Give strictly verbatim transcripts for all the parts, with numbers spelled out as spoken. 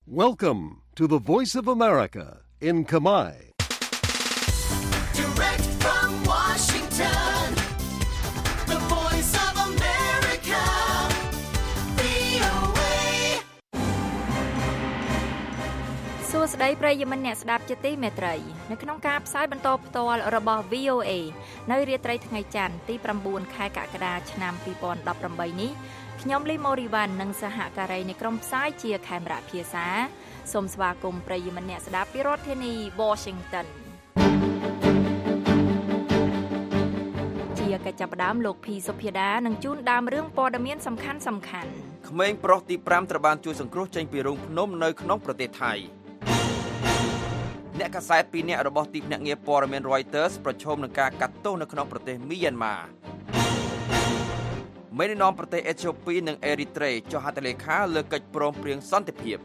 Welcome to the Voice of America in Khmer. Direct from Washington, the Voice of America, វី អូ เอសួស្តីប្រិយមិត្តអ្នកស្ដាប់ជាទីមេត្រីនៅក្នុងការផ្សាយបន្តផ្ទាល់របស់ វី អូ เอ នៅរាត្រីថ្ងៃច័ន្ទទី9ខែកក្កដាឆ្នាំពីរពាន់ដប់ប្រាំបីនេះខ្ញុំលីម៉ូរីវ៉ាន់និងសហការីនៃក្រុមផ្សាយជាខេមរៈភាសាសូមស្វាគមន៍ប្រិយមិត្តអ្នកស្ដាប់ពីរដ្ឋធានី Washington ជាកិច្ចចាប់ផ្ដើមលោកភីសុភាដានឹងជូនដើមរឿងព័ត៌មានសំខាន់សំខាន់ក្មេងប្រុសទីប្រាំត្រូវបានជួយសង្គ្រោះចេញពីរោងភ្នំនៅក្នុងប្រទេសថៃអ្នកកាសែតពីរនាក់របស់ទីភ្នាក់ងារព័ត៌មាន Reuters ប្រឈមនឹងការកាត់ទោសនៅក្នុងប្រទេសមីយ៉ាន់ម៉ាមេដឹកនាំប្រទេសអេត្យូពីនិងអេរីត្រេចុះហត្ថលេខាលើកិច្ចព្រមព្រៀងសន្តិភាព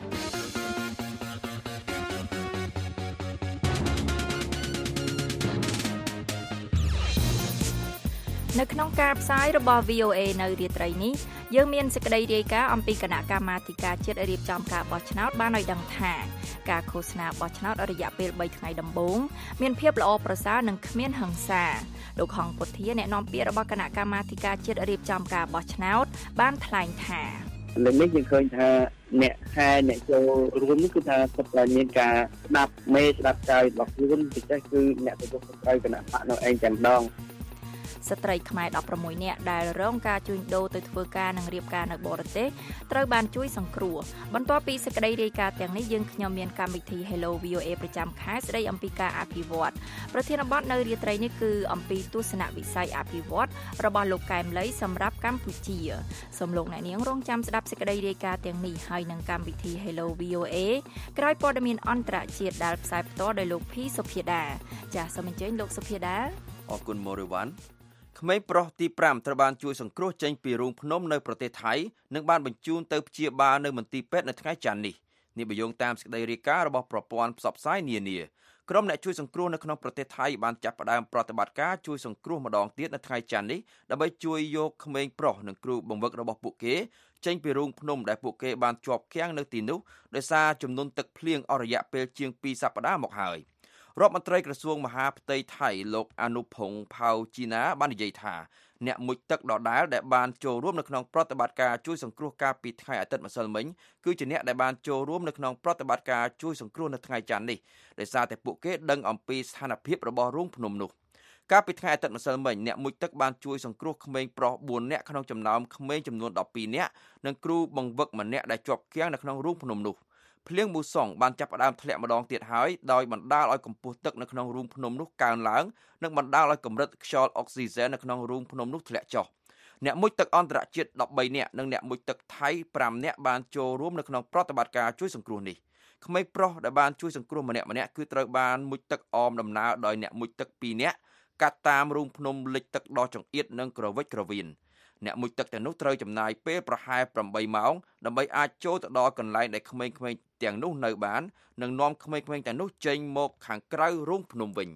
នៅក្នុងការផ្សាយរបស់ វី អូ เอ នៅរាត្រីនេះយើងមានសេចក្តីរាយការណ៍អំពីគណៈកម្មាធិការជាតិរៀបចំការបោះឆ្នោតបានឲ្យដឹងថាការឃោសនាបោះឆ្នោតរយៈពេលបីថ្ងៃដំបូងមានភាពល្អប្រសើរនិងគ្មានហិង្សាលោកហងពុធាអ្នកនាំពាក្យរបស់គណៈកម្មាធិការជាតិរៀបចំការបោះឆ្នោតបានថ្លែងថាលើកនេះយើងឃើញថាអ្នកខែអ្នកចូលរួមនេះគឺថាសិតតែមានការស្ដាប់មេស្ដាប់ចៅរបស់ខ្លួនពិសេសគឺអ្នកទទួលខុសត្រូវគណៈបកនៅឯងតែម្ដងស្ត្រីខ្មែរដប់ប្រាំមួយនាក់ដែលរងការជួញដូរទៅធ្វើការនិងរៀបការនៅបរទេសត្រូវបានជួយសង្គ្រោះបន្ទាប់ពីសេចក្តីរាយការណ៍ទាំងនេះយើងខ្ញុំមានកម្មវិធី Hello វី អូ เอ ប្រចាំខែស្តីអំពីការអភិវឌ្ឍប្រធានបទនៅរាត្រីនេះគឺអំពីទស្សនវិស័យអភិវឌ្ឍរបស់លោកកែមលីសម្រាប់កម្ពុជាសូមលោកអ្នកនាងរងចាំស្ដាប់សេចក្តីរាយការណ៍ទាំងនេះហើយនឹងកម្មវិធី Hello វី អូ เอ ក្រោយព័ត៌មានអន្តរជាតិដែលផ្សាយផ្ទាល់ដោយលោកភីសុភាដាចាសសូមអញ្ជើញលោកសុភាដាអរគុណម៉ូរីវ៉ាន់ក្មេងប្រុសទីប្រាំត្រូវបានជួយសង្គ្រោះចេញពីរូងភ្នំនៅប្រទេសថៃនិងបានបញ្ជូនទៅព្យាបាលនៅមន្ទីរពេទ្យនៅថ្ងៃច័ន្ទនេះនេះបញ្យងតាមសេចក្តីរាយការណ៍របស់ប្រព័ន្ធផ្សព្វផ្សាយនានាក្រុមអ្នកជួយសង្គ្រោះនៅក្នុងប្រទេសថៃបានចាប់ផ្ដើមប្រតិបត្តិការជួយសង្គ្រោះម្ដងទៀតនៅថ្ងៃច័ន្ទនេះដើម្បីជួយយកក្មេងប្រុសនិងគ្រូបង្វឹករបស់ពួកគេចេញពីរូងភ្នំដែលពួកគេបានជាប់ឃាំងនៅទីនោះដោយសារចំនួនទឹកភ្លៀងអស់រយៈពេលជាងពីរសប្ដាហ៍មកហើយរដ្ឋមន្ត្រីក្រសួងមហាផ្ទៃថៃលោកអនុភងផៅជីណាបាននិយាយថាអ្នកមុជទឹកដដែលដែលបានចូលរួមនៅក្នុងប្រតិបត្តិការជួយសង្គ្រោះកាលពីថ្ងៃអាទិត្យម្សិលមិញគឺជាអ្នកដែលបានចូលរួមនៅក្នុងប្រតិបត្តិការជួយសង្គ្រោះនៅថ្ងៃច័ន្ទនេះដោយសារតែពួកគេដឹងអំពីស្ថានភាពរបស់រូងភ្នំនោះកាលពីថ្ងៃអាទិត្យម្សិលមិញអ្នកមុជទឹកបានជួយសង្គ្រោះក្មេងប្រុសបួននាក់ក្នុងចំណោមក្មេងចំនួនដប់ពីរនាក់និងគ្រូបង្វឹកម្នាក់ដែលជាប់គាំងនៅក្នុងរូងភ្នំនោះភ្លៀងមូសុងបានចាប់ផ្ដើមធ្លាក់ម្ដងទៀតហើយដោយបណ្ដាលឲ្យកម្ពស់ទឹកនៅក្នុងរូងភ្នំនោះកើនឡើងនិងបណ្ដាលឲ្យកម្រិតខ្យល់អុកស៊ីហ្សែននៅក្នុងរូងភ្នំនោះធ្លាក់ចុះអ្នកមុជទឹកអន្តរជាតិដប់បីនាក់និងអ្នកមុជទឹកថៃប្រាំនាក់បានចូលរួមនៅក្នុងប្រតិបត្តិការជួយសង្គ្រោះនេះក្មេងប្រុសដែលបានជួយសង្គ្រោះម្នាក់ម្នាក់គឺត្រូវបានមុជទឹកអមដំណើរដោយអ្នកមុជទឹកពីរនាក់កាត់តាមរូងភ្នំលិចទឹកដ៏ចង្អៀតនិងក្រវិចក្រវៀនអ្នកមុជទឹកទាំងនោះត្រូវចំណាយពេលប្រហែលប្រាំបីម៉ោងដើម្បីអាចចូលទៅដល់កន្លែងដែលក្មេងៗទាំងនោះនៅបាននិងនាំក្មេងៗទាំងនោះចេញមកខាងក្រៅរូងភ្នំវិញ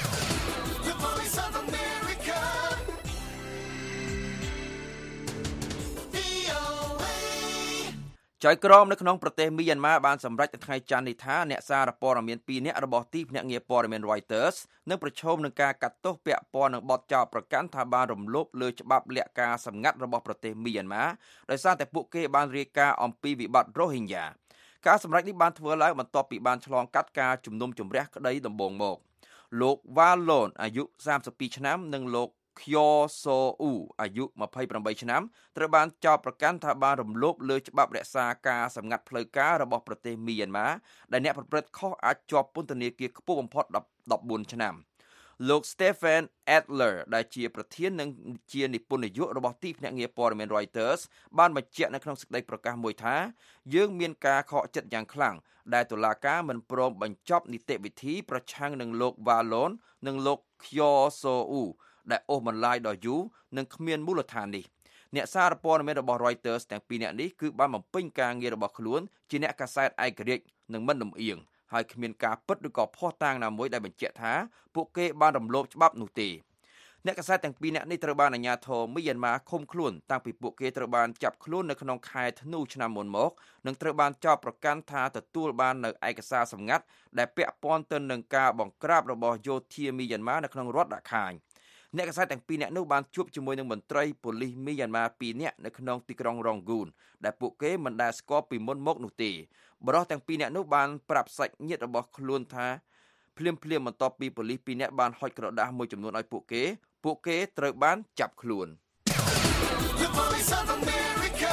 ចៅក្រមនៅក្នុងប្រទេសមីយ៉ាន់ម៉ាបានសម្រេចនៅថ្ងៃច័ន្ទនេះថាអ្នកសារព័ត៌មានពីរនាក់របស់ទីភ្នាក់ងារព័ត៌មាន Reuters នឹងប្រឈមនឹងការកាត់ទោសពាក់ព័ន្ធនឹងបទចោទប្រកាន់ថាបានរំលោភលើច្បាប់លាក់ការសម្ងាត់របស់ប្រទេសមីយ៉ាន់ម៉ាដោយសារតែពួកគេបានរាយការណ៍អំពីវិបត្តិរ៉ូហីញ៉ាការសម្រេចនេះបានធ្វើឡើងបន្ទាប់ពីបានឆ្លងកាត់ការជំនុំជម្រះក្តីដំបូងមកលោកវ៉ាឡូនអាយុសាមសិបពីរឆ្នាំនិងលោកខ្យសូអ៊ូអាយុម្ភៃប្រាំបីឆ្នាំត្រូវបានចោទប្រកាន់ថាបានរំលោភលើច្បាប់រក្សាការសម្ងាត់ផ្លូវការរបស់ប្រទេសមីយ៉ាន់ម៉ាដែលអ្នកប្រព្រឹត្តខុសអាចជាប់ពន្ធនាគារខ្ពស់បំផុតដប់បួនឆ្នាំលោក Stephen Adler ដែលជាប្រធាននិងជានិពន្ធនាយករបស់ទីភ្នាក់ងារព័ត៌មាន Reuters បានបញ្ជាក់នៅក្នុងសេចក្តីប្រកាសមួយថាយើងមានការខកចិត្តយ៉ាងខ្លាំងដែលតុលាការមិនព្រមបញ្ចប់នីតិវិធីប្រឆាំងនឹងលោក Wallon និងលោកខ្យសូអ៊ូដែលអូសបន្លាយដល់យូរនិងគ្មានមូលដ្ឋាននេះអ្នកសារព័ត៌មានរបស់ Reuters ទាំងពីរនាក់នេះគឺបានបំពេញការងាររបស់ខ្លួនជាអ្នកកាសែតឯករាជ្យនិងមិនលំអៀងហើយគ្មានការពិតឬក៏ភស្តុតាងណាមួយដែលបញ្ជាក់ថាពួកគេបានរំលោភច្បាប់នោះទេអ្នកកាសែតទាំងពីរនាក់នេះត្រូវបានអាជ្ញាធរមីយ៉ាន់ម៉ាឃុំខ្លួនតាំងពីពួកគេត្រូវបានចាប់ខ្លួននៅក្នុងខែធ្នូឆ្នាំមុនមកនិងត្រូវបានចោទប្រកាន់ថាទទួលបាននៅឯកសារសម្ងាត់ដែលពាក់ព័ន្ធទៅនឹងការបង្ក្រាបរបស់យោធាមីយ៉ាន់ម៉ានៅក្នុងរដ្ឋរខាញអ្នកកាសែតទាំងពីរនាក់នោះបានជួបជាមួយនឹងមន្ត្រីប៉ូលីសមីយ៉ាន់ម៉ាពីរនាក់នៅក្នុងទីក្រុងរ៉ុងហ្គូនដែលពួកគេមិនដែលស្គាល់ពីមុនមកនោះទេបរិសុទ្ធទាំងពីរនាក់នោះបានប្រាប់សាច់ញាតិរបស់ខ្លួនថាភ្លាមភ្លាមបន្ទាប់ពីប៉ូលីសពីរនាក់បានហុចក្រដាសមួយចំនួនឲ្យពួកគេពួកគេត្រូវបានចាប់ខ្លួន The Voice of America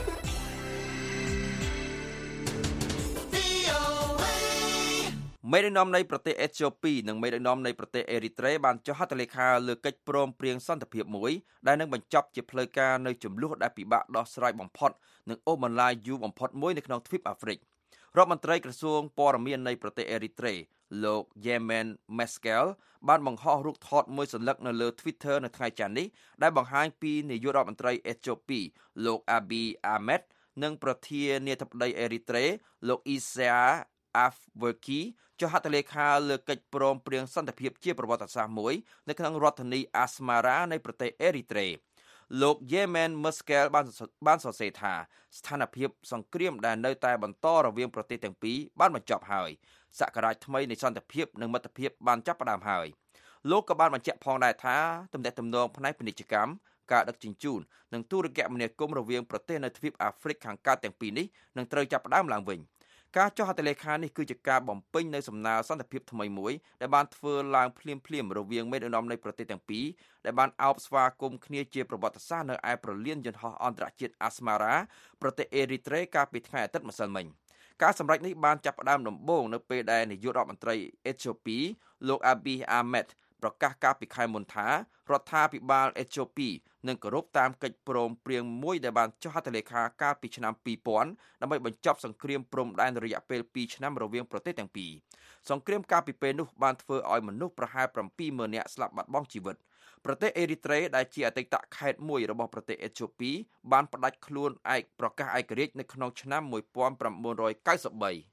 វី អូ เอមេដឹកនាំនៃប្រទេសអេត្យូពីនិងមេដឹកនាំនៃប្រទេសអេរីត្រេបានចុះហត្ថលេខាលើកិច្ចព្រមព្រៀងសន្តិភាពមួយដែលនឹងបញ្ចប់ជាផ្លូវការនៅចំនួនដែលពិបាកដោះស្រាយបំផុតនិងអូសបន្លាយយូរបំផុតមួយនៅក្នុងទ្វីបអាហ្វ្រិករដ្ឋមន្ត្រីក្រសួងព័ត៌មាននៃប្រទេសអេរីត្រេលោក Yemen Meskel បានបង្ហោះរូបថតមួយសន្លឹកនៅលើ Twitter នៅថ្ងៃច័ន្ទនេះដែលបង្ហាញពីនាយករដ្ឋមន្ត្រីអេត្យូពីលោក Abiy Ahmed និងប្រធានាធិបតីអេរីត្រេលោក Isaias Afwerki ចុះហត្ថលេខាលើកិច្ចព្រមព្រៀងសន្តិភាពជាប្រវត្តិសាស្ត្រមួយនៅក្នុងរដ្ឋធានី Asmara នៃប្រទេសអេរីត្រេលោក Yemen Meskel បានបានសរសេរថាស្ថានភាពសង្គ្រាមដែលនៅតែបន្តរវាងប្រទេសទាំងពីរបានបញ្ចប់ហើយសក្តានុពលថ្មីនៃសន្តិភាពនិងមិត្តភាពបានចាប់ផ្ដើមហើយលោកក៏បានបញ្ជាក់ផងដែរថាទំនាក់ទំនងផ្នែកពាណិជ្ជកម្មការដឹកជញ្ជូននិងទូរគមនាគមន៍រវាងប្រទេសនៅទ្វីបអាហ្វ្រិកខាងកើតទាំងពីរនេះនឹងត្រូវចាប់ផ្ដើមឡើងវិញការចុះហត្ថលេខានេះគឺជាការបំពេញនៅសំណើសន្តិភាពថ្មីមួយដែលបានធ្វើឡើងភ្លាមភ្លាមរវាងមេដឹកនាំនៃប្រទេសទាំងពីរដែលបានអោបស្វាគមន៍គ្នាជាប្រវត្តិសាស្ត្រនៅឯប្រលានយន្តហោះអន្តរជាតិ Asmara ប្រទេសអេរីត្រេកាលពីថ្ងៃអាទិត្យម្សិលមិញការសម្រេចនេះបានចាប់ផ្ដើមដំបូងនៅពេលដែលនាយករដ្ឋមន្ត្រីអេត្យូពីលោក Abiy Ahmed ប្រកាសកាលពីខែមុនថារដ្ឋាភិបាលអេត្យូពីនឹងគោរពតាមកិច្ចព្រមព្រៀងមួយដែលបានចុះហត្ថលេខាកាលពីឆ្នាំពីរពាន់ដើម្បីបញ្ចប់សង្គ្រាមព្រំដែនរយៈពេលពីរឆ្នាំរវាងប្រទេសទាំងពីរសង្គ្រាមកាលពីពេលនោះបានធ្វើឲ្យមនុស្សប្រហែល ប្រាំពីរម៉ឺន នាក់ស្លាប់បាត់បង់ជីវិតប្រទេសអេរីត្រេដែលជាអតីតខេត្តមួយរបស់ប្រទេសអេត្យូពីបានផ្ដាច់ខ្លួនឯកប្រកាសឯករាជ្យនៅក្នុងឆ្នាំmột nghìn chín trăm chín mươi ba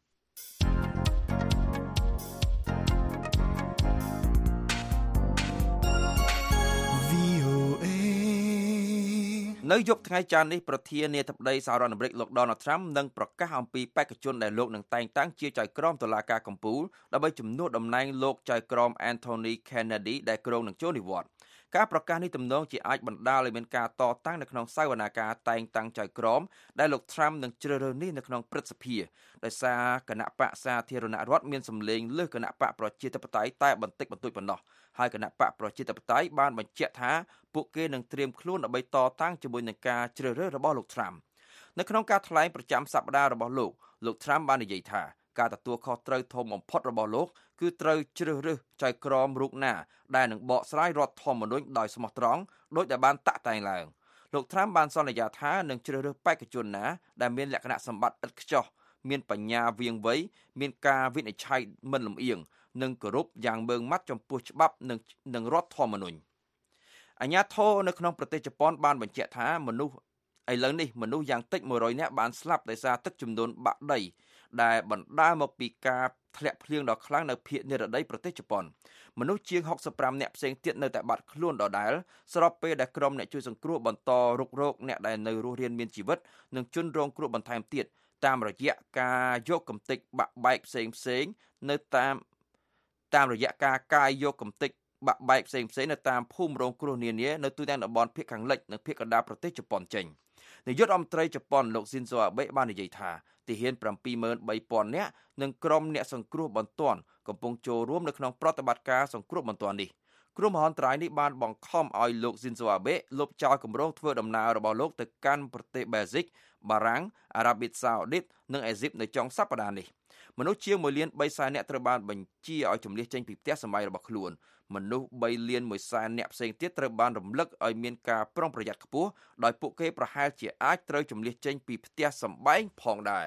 នៅយប់ថ្ងៃច័ន្ទនេះប្រធានាធិបតីសហរដ្ឋអាមេរិកលោក Donald Trump នឹងប្រកាសអំពីបេក្ខជនដែលលោកនឹងតែងតាំងជាចៅក្រមតុលាការកំពូលដើម្បីជំនួសតំណែងលោកចៅក្រម Anthony Kennedy ដែលគ្រោងនឹងចូលនិវត្តន៍ការប្រកាសនេះទំនងជាអាចបណ្ដាលឲ្យមានការតតាំងនៅក្នុងសវនាការតែងតាំងចៅក្រមដែលលោក Trump នឹងជ្រើសរើសនេះនៅក្នុងព្រឹទ្ធសភាដោយសារគណៈបកសាធារណរដ្ឋមានសម្លេងលើសគណៈបកប្រជាធិបតេយ្យតែបន្តិចបន្តួចប៉ុណ្ណោះហើយគណៈបកប្រជាធិបតេយ្យបានបញ្ជាក់ថាពួកគេនឹងត្រៀមខ្លួនដើម្បីតតាំងជាមួយនឹងការជ្រើសរើសរបស់លោក Trump នៅក្នុងការថ្លែងប្រចាំសប្តាហ៍របស់លោកលោក Trump បាននិយាយថាការទទួលខុសត្រូវធំបំផុតរបស់លោកគឺត្រូវជ្រើសរើសចៅក្រមរូបណាដែលនឹងបកស្រាយរដ្ឋធម្មនុញ្ញដោយស្មោះត្រង់ដោយដែលបានតាក់តែងឡើងលោក Trump បានសន្យាថានឹងជ្រើសរើសបេក្ខជនណាដែលមានលក្ខណៈសម្បត្តិឥតខ្ចោះមានបញ្ញាវាងវៃមានការវិនិច្ឆ័យមិនលំអៀងនិងគោរពយ៉ាងម៉ឺងម៉ាត់ចំពោះច្បាប់និងនិងរដ្ឋធម្មនុញ្ញអាជ្ញាធរនៅក្នុងប្រទេសជប៉ុនបានបញ្ជាក់ថាមនុស្សឥឡូវនេះមនុស្សយ៉ាងតិចមួយរយនាក់បានស្លាប់ដោយសារទឹកជំនន់បាក់ដីដែលបណ្ដាលមកពីការធ្លាក់ភ្លៀងដ៏ខ្លាំងនៅភាគនិរតីប្រទេសជប៉ុនមនុស្សជាងហុកសិបប្រាំនាក់ផ្សេងទៀតនៅតែបាត់ខ្លួនដដែលស្របពេលដែលក្រុមអ្នកជួយសង្គ្រោះបន្តរុករកអ្នកដែលនៅរស់រានមានជីវិតនិងជនរងគ្រោះបន្ថែមទៀតតាមរយៈការយកកំទេចបាក់បែកផ្សេងផ្សេងនៅតាមតាមរយៈការកាយយកកំទេចបាក់បែកផ្សេងផ្សេងនៅតាមភូមិរងគ្រោះនានានៅទូទាំងតំបន់ភាគខាងលិចនិងភាគកណ្ដាលប្រទេសជប៉ុនចេញនាយករដ្ឋមន្ត្រីជប៉ុនលោក Shinzo Abe បាននិយាយថាទាហាន ប្រាំពីរម៉ឺនបីពាន់នាក់និងក្រុមអ្នកសង្គ្រោះបន្ទាន់កំពុងចូលរួមនៅក្នុងប្រតិបត្តិការសង្គ្រោះបន្ទាន់នេះគ្រោះមហន្តរាយនេះបានបង្ខំឲ្យលោក Shinzo Abe លុបចោលគម្រោងធ្វើដំណើររបស់លោកទៅកាន់ប្រទេសបែលហ្សិកបារាំងអារ៉ាប៊ីសាអូឌីតនិងអេស៊ីបនៅចុងសប្តាហ៍នេះមនុស្សជាងមួយលានបីសែននាក់ត្រូវបានបញ្ជាឲ្យជម្លៀសចេញពីផ្ទះសម្បែងរបស់ខ្លួនមនុស្សបីលានមួយសែននាក់ផ្សេងទៀតត្រូវបានរំលឹកឲ្យមានការប្រុងប្រយ័ត្នខ្ពស់ដោយពួកគេប្រហែលជាអាចត្រូវជម្លៀសចេញពីផ្ទះសម្បែងផងដែរ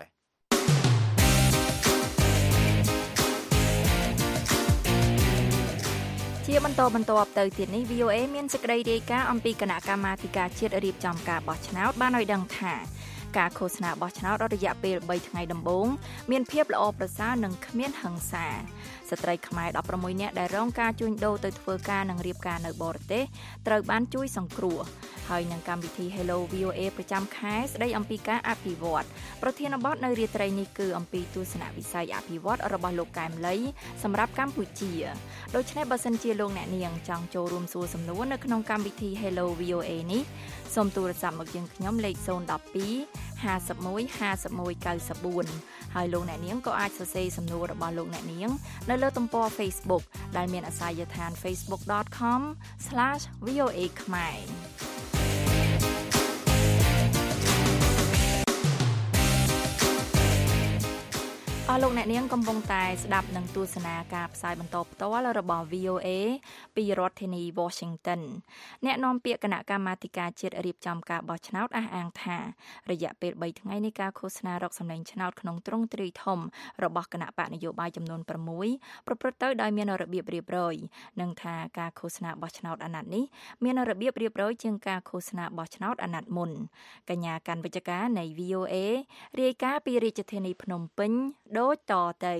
ជាបន្តបន្ទាប់ទៅទៀតនេះ វី អូ អេ មានសេចក្តីរាយការណ៍អំពីគណៈកម្មាធិការជាតិរៀបចំការបោះឆ្នោតបានឲ្យដឹងថាគការឃោសនាបោះឆ្នោតរយៈពេលបីថ្ងៃដំបូងមានភាពល្អប្រសើរនិងគ្មានហិង្សាស្ត្រីខ្មែរដប់ប្រាំមួយនាក់ដែលរងការជួញដូរទៅធ្វើការនិងរៀបការនៅបរទេសត្រូវបានជួយសង្គ្រោះហើយនឹងកម្មវិធី Hello វី អូ អេ ប្រចាំខែស្ដីអំពីការអភិវឌ្ឍប្រធានបទនៅរាត្រីនេះគឺអំពីទស្សនវិស័យអភិវឌ្ឍរបស់លោកកែមលីសម្រាប់កម្ពុជាដូច្នេះបើសិនជាលោកអ្នកនាងចង់ចូលរួមសួរសំណួរនៅក្នុងកម្មវិធី Hello វី អូ អេ នេះសូមទូរស័ព្ទមកយើងខ្ញុំលេខศูนย์ một hai ห้าสิบเอ็ด ห้าสิบเอ็ด เก้าสิบสี่ហើយលោកអ្នកនាងក៏អាចសរសេរសំណួររបស់លោកអ្នកនាងនៅលើទំព័រ Facebook ដែលមានអាសយដ្ឋាន facebook dot com slash v o a khmerអស់លោកអ្នកនាងកំពុងតែស្ដាប់នឹងទស្សនាការផ្សាយបន្តផ្ទាល់របស់ វី អូ អេ ពីរដ្ឋធានី Washington អ្នកនាំពាក្យគណៈកម្មាធិការជាតិរៀបចំការបោះឆ្នោតអះអាងថារយៈពេលបីថ្ងៃនៃការឃោសនារកសម្លេងឆ្នោតក្នុងទ្រង់ទ្រាយធំរបស់គណៈបកនយោបាយចំនួនប្រាំមួយប្រព្រឹត្តទៅដោយមានរបៀបរៀបរយនិងថាការឃោសនាបោះឆ្នោតអាណត្តិនេះមានរបៀបរៀបរយជាងការឃោសនាបោះឆ្នោតអាណត្តិមុនកញ្ញាកាន់វិជ្ជការនៃ វី អូ អេ រាយការណ៍ពីរាជធានីភ្នំពេញដូចតទៅ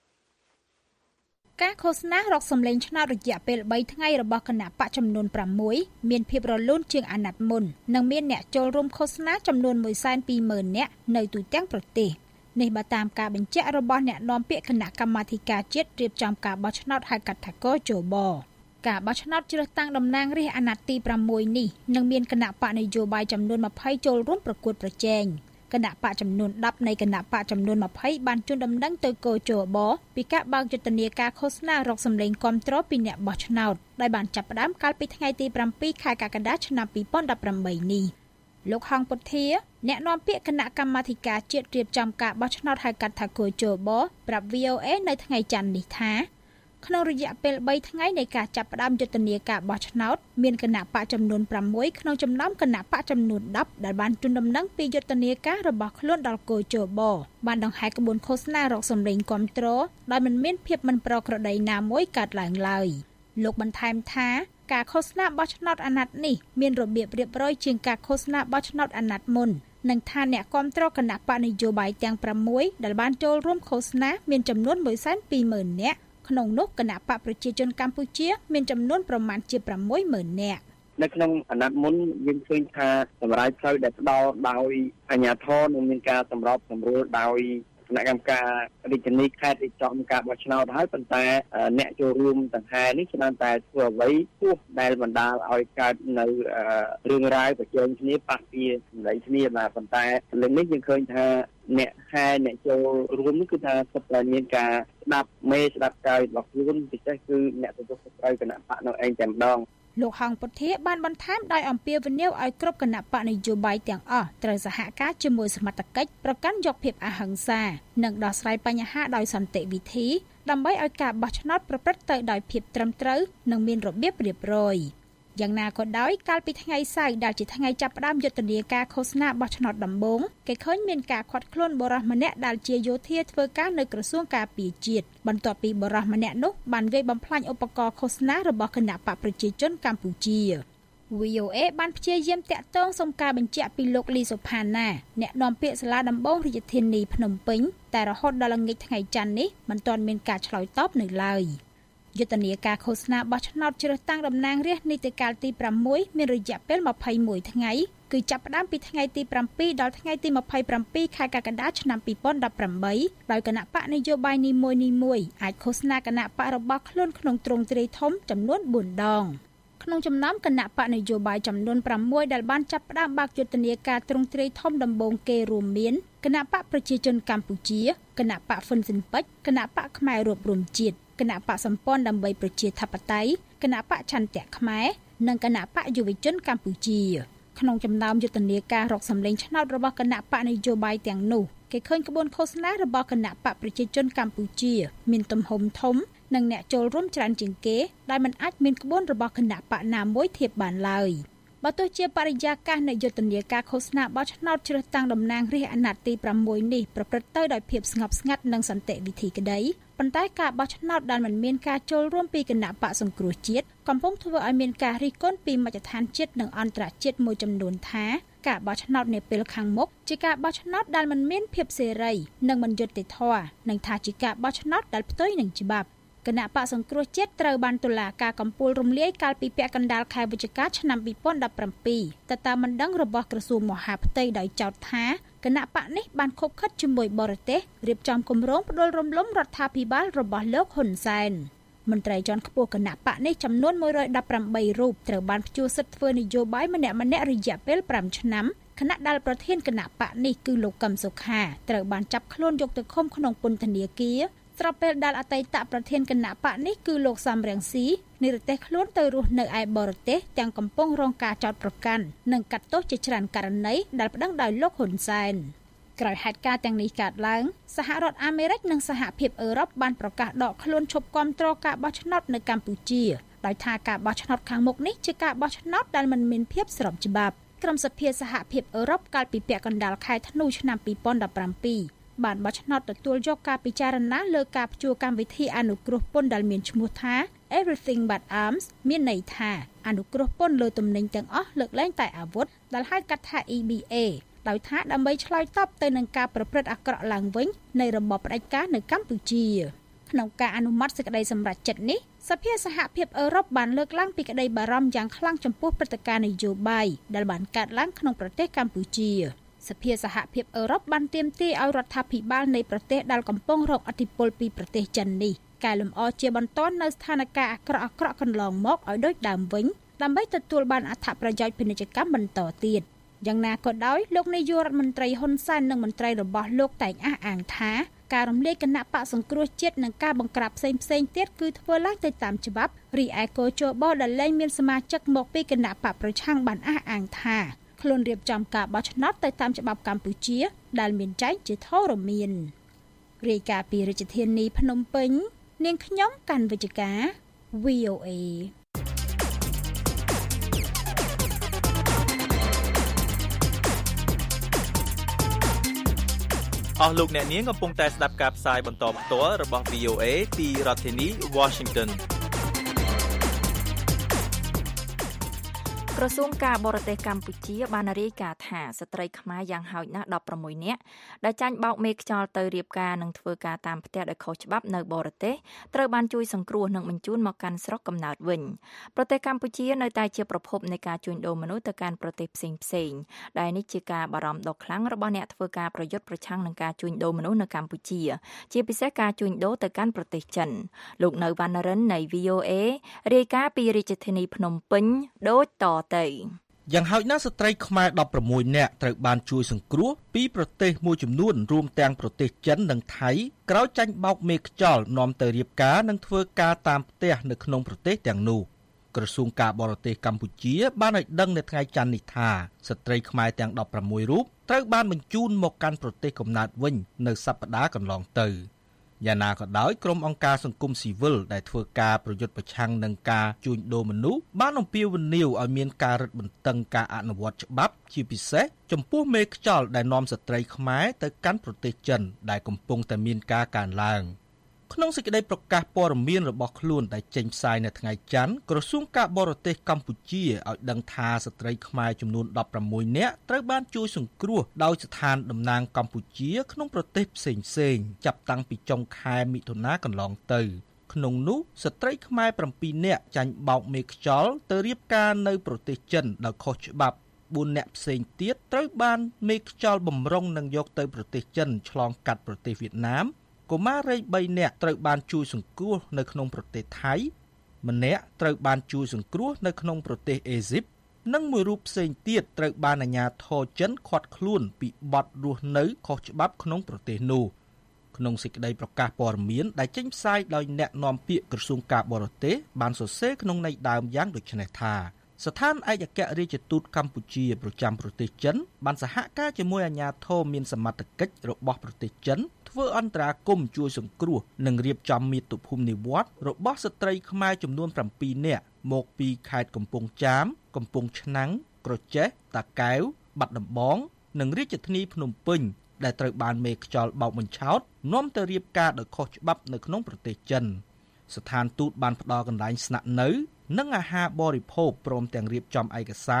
ការឃោសនារកសម្លេងឆ្នោតរយៈពេលបីថ្ងៃរបស់គណៈបកចំនួនប្រាំមួយមានភាពរលូនជាងអាណត្តិមុននិងមានអ្នកចូលរួមឃោសនាចំនួនមួយសែនពីរម៉ឺននាក់នៅទូទាំងប្រទេសនេះបើតាមការបញ្ជាក់របស់អ្នកនាំពាក្យគណៈកម្មាធិការជាតិរៀបចំការបោះឆ្នោតហៅកាត់ថាកោជបការបោះឆ្នោតជ្រើសតាំងតំណាងរាស្ត្រអាណត្តិទីប្រាំមួយនេះនឹងមានគណៈបកនយោបាយចំនួនยี่สิบចូលរួមប្រកួតប្រជែងគណៈបកចំនួនដប់នៃគណៈបកចំនួនยี่สิบបានជូនដំណឹងទៅកោជបពីការបើកយុទ្ធនាការឃោសនារកសម្លេងគាំទ្រពីអ្នកបោះឆ្នោតដែលបានចាប់ផ្ដើមកាលពីថ្ងៃទីប្រាំពីរខែកក្កដាឆ្នាំពីរពាន់ដប់ប្រាំបីនេះលោកហងពុធាអ្នកនាំពាក្យគណៈកម្មាធិការជាតិរៀបចំការបោះឆ្នោតហៅកាត់ថាកោជបប្រាប់ វី អូ អេ នៅថ្ងៃច័ន្ទនេះថាក្នុងរយៈពេលបីថ្ងៃនៃការចាប់ផ្ដើមយុទ្ធនាការបោះឆ្នោតមានគណៈបកចំនួនប្រាំមួយក្នុងចំណោមគណៈបកចំនួនដប់ដែលបានជូនដំណឹងពីយុទ្ធនាការរបស់ខ្លួនដល់កោជបបានដង្ហែក្បួនឃោសនារកសម្លេងគាំទ្រដោយមិនមានភាពមិនប្រក្រតីណាមួយកើតឡើងឡើយលោកបន្ថែមថាការឃោសនាបោះឆ្នោតអាណត្តិនេះមានរបៀបរៀបរយជាងការឃោសនាបោះឆ្នោតអាណត្តិមុននិងថាអ្នកគាំទ្រគណៈបកនយោបាយទាំងប្រាំមួយដែលបានចូលរួមឃោសនាមានចំនួនមួយសែនពីរម៉ឺននាក់ក្នុងនោះគណៈបកប្រជាជនកម្ពុជាមានចំនួនប្រមាណជាប្រាំមួយម៉ឺននាក់នៅក្នុងអាណត្តិមុនយើងឃើញថាសម្រាប់ផ្លូវដែលផ្ដល់ដោយអាជ្ញាធរនឹងមានការសម្របសម្រួលដោយគណៈកម្មការរាជធានីខេត្តរៀបចំការបោះឆ្នោតហើយប៉ុន្តែអ្នកចូលរួមទាំងហែនេះច្រើនតែធ្វើអ្វីទោះដែលបណ្ដាលឲ្យកើតនៅរឿងរ៉ាវប្រជែងគ្នាប៉ះពីសម្ដីគ្នាបាទប៉ុន្តែលើនេះយើងឃើញថាអ្នកហែអ្នកចូលរួមនេះគឺថាសុទ្ធតែមានការស្ដាប់មេស្ដាប់កាយរបស់ខ្លួនពិសេសគឺអ្នកទទួលខុសត្រូវគណៈបកនៅឯងតែម្ដងលោកហងពុធាបានបន្ថែមដោយអំពាវនាវឲ្យគ្រប់គណៈបកនយោបាយទាំងអស់ត្រូវសហការជាមួយសមត្ថកិច្ចប្រកាន់យកភាពអហិង្សានិងដោះស្រាយបញ្ហាដោយសន្តិវិធីដើម្បីឲ្យការបោះឆ្នោតប្រព្រឹត្តទៅដោយភាពត្រឹមត្រូវនិងមានរបៀបរៀបរយយ៉ាងណាក៏ដោយកាលពីថ្ងៃសៅរ៍ដែលជាថ្ងៃចាប់ផ្ដើមយុទ្ធនាការឃោសនាបោះឆ្នោតដំបូងគេឃើញមានការខាត់ខ្លួនបុរសម្នាក់ដែលជាយោធាធ្វើការនៅក្រសួងការពារជាតិបន្ទាប់ពីបុរសម្នាក់នោះបានវាយបំផ្លាញឧបករណ៍ឃោសនារបស់គណៈបកប្រជាជនកម្ពុជា វី អូ អេ បានព្យាយាមតាក់ទងសុំការបញ្ជាក់ពីលោកលីសុផាណាអ្នកនាំពាក្យសាលាដំបងរាជធានីភ្នំពេញតែរហូតដល់ល្ងាចថ្ងៃច័ន្ទនេះមិនទាន់មានការឆ្លើយតបនៅឡើយយុទ្ធនាការឃោសនាបោះឆ្នោតជ្រើសតាំងតំណាងរាស្ត្រនីតិកាលទីប្រាំមួយមានរយៈពេលยี่สิบเอ็ดថ្ងៃគឺចាប់ផ្ដើមពីថ្ងៃទីប្រាំពីរដល់ថ្ងៃទីยี่สิบเจ็ดខែកក្កដាឆ្នាំពីរពាន់ដប់ប្រាំបីដោយគណៈបកនយោបាយនីមួយៗអាចឃោសនាគណៈបករបស់ខ្លួនក្នុងទ្រង់ទ្រាយធំចំនួនបួនដងក្នុងចំណោមគណៈបកនយោបាយចំនួនប្រាំមួយដែលបានចាប់ផ្ដើមបើកយុទ្ធនាការទ្រង់ទ្រាយធំដំបូងគេរួមមានគណៈបកប្រជាជនកម្ពុជាគណៈបកហ៊ុនស៊ិនប៉ិចគណៈបកខ្មែររួបរวมជាតិគណៈបកសម្ព័ន្ធដើម្បីប្រជាធិបតេយ្យគណៈបកឆន្ទៈខ្មែរនិងគណៈបកយុវជនកម្ពុជាក្នុងចំណោមយុទ្ធនាការរកសម្លេងឆ្នោតរបស់គណៈបកនយោបាយទាំងនោះគេឃើញក្បួនឃោសនារបស់គណៈបកប្រជាជនកម្ពុជាមានទំហំធំនិងអ្នកចូលរួមច្រើនជាងគេដែលមិនអាចមានក្បួនរបស់គណៈបកណាមួយធៀបបានឡើយបើទោះជាបរិយាកាសនៃយុទ្ធនាការឃោសនាបោះឆ្នោតជ្រើសតាំងតំណាងរាស្ត្រអាណត្តិទីប្រាំមួយនេះប្រព្រឹត្តទៅដោយភាពស្ងប់ស្ងាត់និងសន្តិវិធីក្តីប៉ុន្តែការបោះឆ្នោតដែលមិនមានការចូលរួមពីគណៈបកសង្គ្រោះជាតិកំពុងធ្វើឲ្យមានការរិះគន់ពីមជ្ឈដ្ឋានជាតិនិងអន្តរជាតិមួយចំនួនថាការបោះឆ្នោតនាពេលខាងមុខជាការបោះឆ្នោតដែលមិនមានភាពសេរីនិងមិនយុត្តិធម៌និងថាជាការបោះឆ្នោតដែលផ្ទុយនឹងច្បាប់គណៈបក្សសង្គ្រោះជាតិត្រូវបានតុលាការកំពូលរំលាយកាលពីពាក់កណ្ដាលខែវិច្ឆិកាឆ្នាំពីរពាន់ដប់ប្រាំពីរទៅតាមបណ្ដឹងរបស់ក្រសួងមហាផ្ទៃដោយចោទថាគណៈបកនេះបានខົບខិតជាមួយបរទេសរៀបចំគម្រោងផ្ដួលរំលំរដ្ឋាភិបាលរបស់លោកហ៊ុនសែនមន្ត្រីជាន់ខ្ពស់គណៈបកនេះចំនួនមួយរយដប់ប្រាំបីរូបត្រូវបានព្យួរសិទ្ធិធ្វើនយោបាយម្នាក់ម្នាក់រយៈពេលប្រាំឆ្នាំគណៈដែលប្រធានគណៈបកនេះគឺលោកកឹមសុខាត្រូវបានចាប់ខ្លួនយកទៅឃុំក្នុងពន្ធនាគារស្របពេលដែលអតីតប្រធានគណៈបកនេះគឺលោកសំរងស៊ីនិរទេសខ្លួនទៅរស់នៅឯបរទេសទាំងកំពុងរងការចោទប្រកាន់និងកាត់ទោសជាច្រើនករណីដែលប្តឹងដោយលោកហ៊ុនសែនក្រោយហេតុការណ៍ទាំងនេះកើតឡើងសហរដ្ឋអាមេរិកនិងសហភាពអឺរ៉ុបបានប្រកាសដកខ្លួនឈប់គាំទ្រការបោះឆ្នោតនៅកម្ពុជាដោយថាការបោះឆ្នោតខាងមុខនេះជាការបោះឆ្នោតដែលមិនមានភាពស្របច្បាប់ក្រុមសភាសហភាពអឺរ៉ុបកាលពីពាក់កណ្ដាលខែធ្នូឆ្នាំពីរពាន់ដប់ប្រាំពីរបានបោះឆ្នោតទទួលយកការពិចារណាលើការព្យួរកម្មវិធីអនុគ្រោះពន្ធដែលមានឈ្មោះថា Everything But Arms មានន័យថាអនុគ្រោះពន្ធលើទំនិញទាំងអស់លើកលែងតែអាវុធដែលហៅកាត់ថា E B A ដោយថាដើម្បីឆ្លើយតបទៅនឹងការប្រព្រឹត្តអាក្រក់ឡើងវិញនៃរបបផ្ដាច់ការនៅកម្ពុជាក្នុងការអនុម័តសេចក្តីសម្រេចចិត្តនេះសភាសហភាពអឺរ៉ុបបានលើកឡើងពីក្តីបារម្ភយ៉ាងខ្លាំងចំពោះព្រឹត្តិការណ៍នយោបាយដែលបានកើតឡើងក្នុងប្រទេសកម្ពុជាសភាសហភាពអឺរ៉ុបបានទាមទារឲ្យរដ្ឋាភិបាលនៃប្រទេសដែលកំពុងរងឥទ្ធិពលពីប្រទេសចិននេះកែលម្អជាបន្តនៅស្ថានភាពអាក្រក់អាក្រក់កន្លងមកឲ្យដូចដើមវិញដើម្បីទទួលបានអត្ថប្រយោជន៍ពាណិជ្ជកម្មបន្តទៀតយ៉ាងណាក៏ដោយលោកនាយករដ្ឋមន្ត្រីហ៊ុនសែននិងមន្ត្រីរបស់លោកតែងអះអាងថាការរំលាយគណៈបកសង្គ្រោះជាតិនិងការបង្ក្រាបផ្សេងផ្សេងទៀតគឺធ្វើឡើងទៅតាមច្បាប់រីឯកោជបដែលលែងមានសមាជិកមកពីគណៈបកប្រឆាំងបានអះអាងថាខ្លួនរៀបចំការបោះឆ្នោតទៅតាមច្បាប់កម្ពុជាដែលមានចែងជាធរមានរាយការណ៍ពីរាជធានីភ្នំពេញនាងខ្ញុំកាន់វិជ្ជការ V O A អស់លោកអ្នកនាងកំពុងតែស្ដាប់ការផ្សាយបន្តផ្ទាល់របស់ V O A ពីរដ្ឋធានី Washington ក្រសួងការបរទេសកម្ពុជាបានរាយការណ៍ថាស្ត្រីខ្មែរយ៉ាងហោចណាស់ដប់ប្រាំមួយនាក់ដែលចាញ់បោកមេខ្យល់ទៅរៀបការនិងធ្វើការតាមផ្ទះដោយខុសច្បាប់នៅបរទេសត្រូវបានជួយសង្គ្រោះនិងបញ្ជូនមកកាន់ស្រុកកំណើតវិញប្រទេសកម្ពុជានៅតែជាប្រភពនៃការជួញដូរមនុស្សទៅកាន់ប្រទេសផ្សេងផ្សេងដែលនេះជាការបារម្ភដ៏ខ្លាំងរបស់អ្នកធ្វើការប្រយុទ្ធប្រឆាំងនឹងការជួញដូរមនុស្សនៅកម្ពុជាជាពិសេសការជួញដូរទៅកាន់ប្រទេសចិនលោកនៅវណ្ណរិននៃ V O A រាយការណ៍ពីរាជធានីភ្នំពេញដូចតយ៉ាងហោចណាស់ស្ត្រីខ្មែរដប់ប្រាំមួយនាក់ត្រូវបានជួយសង្គ្រោះពីប្រទេសមួយចំនួនរួមទាំងប្រទេសចិននិងថៃក្រោយចាញ់បោកមេខ្យល់នាំទៅរៀបការនិងធ្វើការតាមផ្ទះនៅក្នុងប្រទេសទាំងនោះក្រសួងការបរទេសកម្ពុជាបានឲ្យដឹងនៅថ្ងៃច័ន្ទនេះថាស្ត្រីខ្មែរទាំងដប់ប្រាំមួយរូបត្រូវបានបញ្ជូនមកកាន់ប្រទេសកំណើតវិញនៅសប្តាហ៍កន្លងទៅយ៉ាងណាក៏ដោយក្រុមអង្គការសង្គមស៊ីវិលដែលធ្វើការប្រយុទ្ធប្រឆាំងនឹងការជួញដូរមនុស្សបានអំពាវនាវឲ្យមានការរឹតបន្តឹងការអនុវត្តច្បាប់ជាពិសេសចំពោះមេខ្យល់ដែលនាំស្ត្រីខ្មែរទៅកាន់ប្រទេសចិនដែលកំពុងតែមានការកើនឡើងក្នុងសេចក្តីប្រកាសព័ត៌មានរបស់ខ្លួនដែលចេញផ្សាយនៅថ្ងៃច័ន្ទក្រសួងការបរទេសកម្ពុជាឲ្យដឹងថាស្ត្រីខ្មែរចំនួនដប់ប្រាំមួយនាក់ត្រូវបានជួយសង្គ្រោះដោយស្ថានតំណាងកម្ពុជាក្នុងប្រទេសផ្សេងៗចាប់តាំងពីចុងខែមិថុនាកន្លងទៅក្នុងនោះស្ត្រីខ្មែរប្រាំពីរនាក់ចាញ់បោកមេខ្យល់ទៅរៀបការនៅប្រទេសចិនដោយខុសច្បាប់បួននាក់ផ្សេងទៀតត្រូវបានមេខ្យល់បំរុងនឹងយកទៅប្រទេសចិនឆ្លងកាត់ប្រទេសវៀតណាមកុមារីបីនាក់ត្រូវបានជួយសង្គ្រោះនៅក្នុងប្រទេសថៃម្នាក់ត្រូវបានជួយសង្គ្រោះនៅក្នុងប្រទេសអេស៊ីបនិងមួយរូបផ្សេងទៀតត្រូវបានអាជ្ញាធរចិនឃាត់ខ្លួនពីបទរស់នៅខុសច្បាប់ក្នុងប្រទេសនោះក្នុងសេចក្តីប្រកាសព័ត៌មានដែលចេញផ្សាយដោយអ្នកនាំពាក្យក្រសួងការបរទេសបានសរសេរក្នុងន័យដើមយ៉ាងដូចនេះថាស្ថានឯកអគ្គរដ្ឋទូតកម្ពុជាប្រចាំប្រទេសចិនបានសហការជាមួយអាជ្ញាធរមានសមត្ថកិច្ចរបស់ប្រទេសចិនធ្វើអន្តរាគមន៍ជួយសង្គ្រោះនិងរៀបចំមាតុភូមិនិវត្តន៍របស់ស្ត្រីខ្មែរចំនួនប្រាំពីរនាក់មកពីខេត្តកំពង់ចាមកំពង់ឆ្នាំងក្រចេះតាកែវបាត់ដំបងនិងរាជធានីភ្នំពេញដែលត្រូវបានមេខ្យល់បោកបញ្ឆោតនាំទៅរៀបការដោយខុសច្បាប់នៅក្នុងប្រទេសចិនស្ថានទូតបានផ្ដល់កន្លែងស្នាក់នៅនិងអាហារបរិភោគព្រមទាំងរៀបចំឯកសារ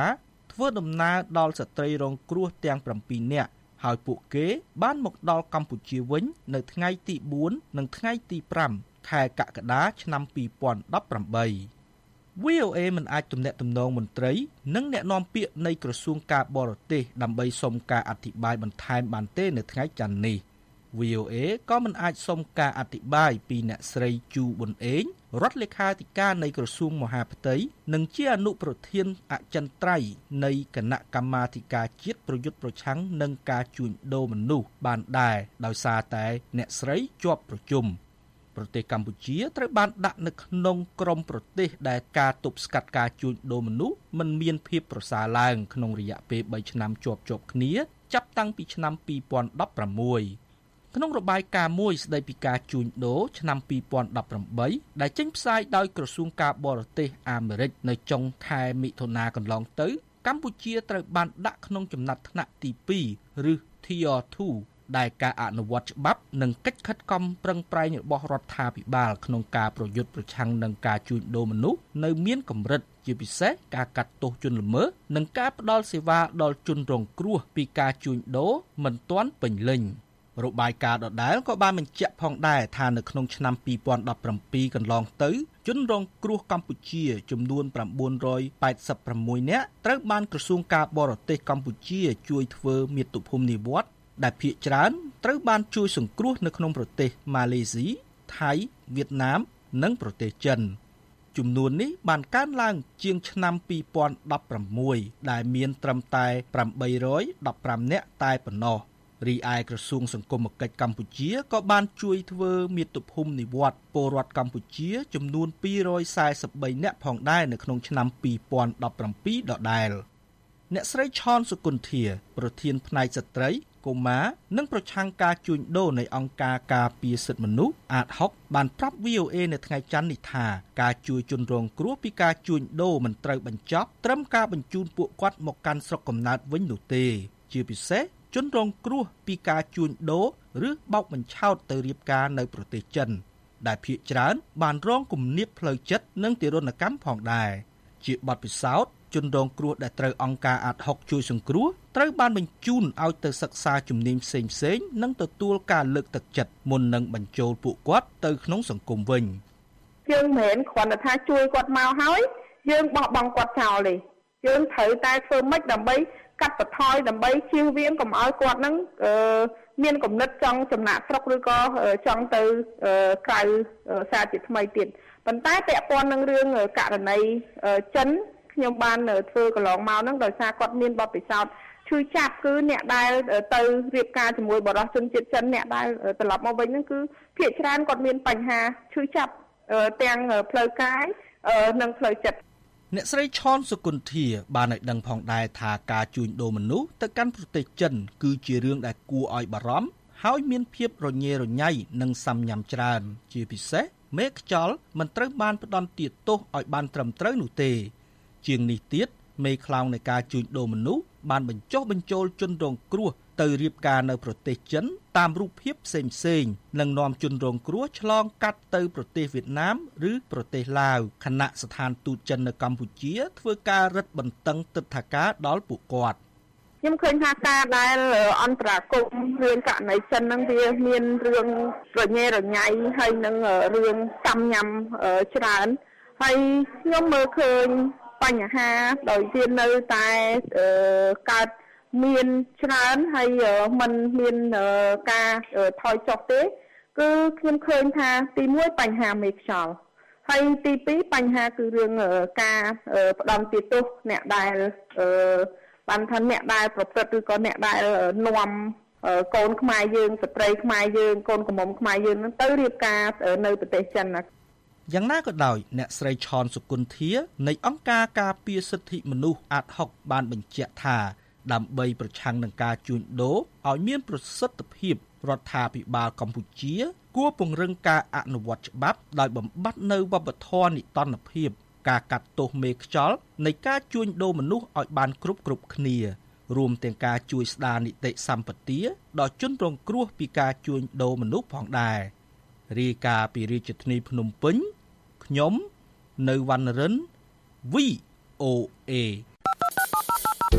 ធ្វើដំណើរដល់ស្ត្រីរងគ្រោះទាំងប្រាំពីរនាក់ហើយពួកគេបានមកដល់កម្ពុជាវិញនៅថ្ងៃទីបួននិងថ្ងៃទីប្រាំខែកក្កដាឆ្នាំពីរពាន់ដប់ប្រាំបី វី អូ เอ មិនអាចទំនាក់ទំនងមន្ត្រីនិងអ្នកនាំពាក្យនៃក្រសួងការបរទេសដើម្បីសុំការអធិប្បាយបន្ថែមបានទេនៅថ្ងៃច័ន្ទនេះ វី អូ เอ ក៏មិនអាចសុំការអធិប្បាយពីអ្នកស្រីជូប៊ុនអេងរដ្ឋលេខាធិការនៃក្រសួងមហាផ្ទៃនិងជាអនុប្រធានអចិន្ត្រៃយ៍នៃគណៈកម្មាធិការជាតិប្រយុទ្ធប្រឆាំងនឹងការជួញដូរមនុស្សបានដែរដោយសារតែអ្នកស្រីជាប់ប្រជុំប្រទេសកម្ពុជាត្រូវបានដាក់នៅក្នុងក្រុមប្រទេសដែលការទប់ស្កាត់ការជួញដូរមនុស្សមិនមានភាពប្រសើរឡើងក្នុងរយៈពេលបីឆ្នាំជាប់ជាប់គ្នាចាប់តាំងពីឆ្នាំពីរពាន់ដប់ប្រាំមួយ ក្នុងរបាយការណ៍មួយស្ដីពីការជួញដូរឆ្នាំពីរពាន់ដប់ប្រាំបីដែលចេញផ្សាយដោយក្រសួងការបរទេសអាមេរិកនៅចុងខែមិថុនាកន្លងទៅកម្ពុជាត្រូវបានដាក់ក្នុងចំណាត់ថ្នាក់ទីពីរឬ Tier two ដែលការអនុវត្តច្បាប់និងកិច្ចខិតខំប្រឹងប្រែងរបស់រដ្ឋាភិបាលក្នុងការប្រយុទ្ធប្រឆាំងនឹងការជួញដូរមនុស្សនៅមានកម្រិតជាពិសេសការកាត់ទោសជនល្មើសនិងការផ្តល់សេវាដល់ជនរងគ្រោះពីការជួញដូរមិនទាន់ពេញលេញ របាយការណ៍ដដែលក៏បានបញ្ជាក់ផងដែរថានៅក្នុងឆ្នាំពីរពាន់ដប់ប្រាំពីរកន្លងទៅជនរងគ្រោះកម្ពុជាចំនួនប្រាំបួនរយប៉ែតសិបប្រាំមួយនាក់ត្រូវបានក្រសួងការបរទេសកម្ពុជាជួយធ្វើមាតុភូមិនិវត្តន៍ដែលភាគច្រើនត្រូវបានជួយសង្គ្រោះនៅក្នុងប្រទេសម៉ាឡេស៊ីថៃវៀតណាមនិងប្រទេសចិនចំនួននេះបានកើនឡើងជាងឆ្នាំពីរពាន់ដប់ប្រាំមួយដែលមានត្រឹមតែប្រាំបីរយដប់ប្រាំនាក់តែប៉ុណ្ណោះ រីឯក្រសួងសង្គមគិច្ចកម្ពុជាក៏បានជួយធ្វើមាតុភូមិនិវត្តន៍ពលរដ្ឋកម្ពុជាចំនួនពីររយសែសិបបីនាក់ផងដែរនៅក្នុងឆ្នាំពីរពាន់ដប់ប្រាំពីរដដែលអ្នកស្រីឆនសុគន្ធាប្រធានផ្នែកស្ត្រីកុមារនិងប្រឆាំងការជួញដូរនៃអង្គការការពារសិទ្ធិមនុស្សអាតហុកបានប្រាប់ វី អូ เอ នៅថ្ងៃច័ន្ទនេះថាការជួយជនរងគ្រោះពីការជួញដូរមិនត្រូវបញ្ចប់ត្រឹមការបញ្ជូនពួកគាត់មកកាន់ស្រុកកំណើតវិញនោះទេជាពិសេស ជនរងគ្រោះពីការជួញដូរឬបោកបញ្ឆោតទៅរៀបការនៅប្រទេសចិនដែលភាគច្រើនបានរងគំនាបផ្លូវចិត្តនិងទារុណកម្មផងដែរជាបទពិសោធន៍ជនរងគ្រោះដែលត្រូវអង្គការអាតហុកជួយសង្គ្រោះត្រូវបានបញ្ជូនឲ្យទៅសិក្សាជំនាញផ្សេងៗនិងទទួលការលើកទឹកចិត្តមុននឹងបញ្ចូលពួកគាត់ទៅក្នុងសង្គមវិញយើងមិនមែនគ្រាន់តែថាជួយគាត់មកហើយយើងបោះបង់គាត់ចោលទេយើងត្រូវតែធ្វើម៉េចដើម្បី កាត់បន្ថយដើម្បីជៀសវាងកុំឲ្យគាត់នឹងមានគំនិតចង់ចំណាក់ស្រុកឬក៏ចង់ទៅក្រៅសារជាថ្មីទៀតប៉ុន្តែពាក់ព័ន្ធនឹងរឿងករណីចិនខ្ញុំបានធ្វើកន្លងមកហ្នឹងដោយសារគាត់មានបទពិសោធន៍ឈឺចាប់គឺអ្នកដែលទៅរៀបការជាមួយបរិសុទ្ធជនជាតិចិនអ្នកដែលត្រឡប់មកវិញហ្នឹងគឺភាគច្រើនគាត់មានបញ្ហាឈឺចាប់ទាំងផ្លូវកាយនិងផ្លូវចិត្ត អ្នកស្រីឆនសុគន្ធាបានឲ្យដឹងផងដែរថាការជួញដូរមនុស្សទៅកាន់ប្រទេសចិនគឺជារឿងដែលគួរឲ្យបារម្ភហើយមានភាពរញ៉េរញ៉ៃនិងសាំញ៉ាំច្រើនជាពិសេសមេខ្យល់មិនត្រូវបានផ្ដន់ទាទោសឲ្យបានត្រឹមត្រូវនោះទេជាងនេះទៀតមេខ្លោងនៃការជួញដូរមនុស្សបានបញ្ចុះបញ្ចូលជនរងគ្រោះទៅរៀបការនៅប្រទេសចិនតាមរូបភាពផ្សេងៗនិងនាំជនរងគ្រោះឆ្លងកាត់ទៅប្រទេសវៀតណាមឬប្រទេសឡាវខណៈស្ថានទូតចិននៅកម្ពុជាធ្វើការរឹតបន្តឹងទិដ្ឋាការដល់ពួកគាត់ខ្ញុំឃើញថាការដែលអន្តរាគមន៍រឿងករណីចិនហ្នឹងវាមានរឿងរញ៉េរញ៉ៃហើយនឹងរឿងសាំញ៉ាំច្រើនហើយខ្ញុំមើលឃើញបញ្ហាដោយវានៅតែកើតមានច្រើនហើយมันមានការថយចុះទេគឺខ្ញុំឃើញថាទីមួយបញ្ហាមេខ្យល់ហើយទីពីរបញ្ហាគឺរឿងការផ្ដន់ទាទោសអ្នកដែលបានថាអ្នកដែលប្រព្រឹត្តឬក៏អ្នកដែលនាំកូនខ្មែរយើងស្ត្រីខ្មែរយើងកូនក្រមុំខ្មែរយើងនឹងទៅរៀបការនៅប្រទេសចិនណាយ៉ាងណាក៏ដោយអ្នកស្រីឆនសុគន្ធានៃអង្គការការពារសិទ្ធិមនុស្សអាតហុកបានបញ្ជាក់ថាដើម្បីប្រឆាំងនឹងការជួញដូរឲ្យមានប្រសិទ្ធភាពរដ្ឋាភិបាលកម្ពុជាគួរពង្រឹងការអនុវត្តច្បាប់ដោយបំបត្តិនៅវប្បធម៌និតិនភាពការកាត់ទោសមេខ្យល់នៃការជួញដូរមនុស្សឲ្យបានគ្រប់គ្រប់គ្នារួមទាំងការជួយស្ដារនីតិសម្បទាដល់ជនរងគ្រោះពីការជួញដូរមនុស្សផងដែររាយការណ៍ពីរាជធានីភ្នំពេញខ្ញុំនៅវណ្ណរិន វី អូ เอ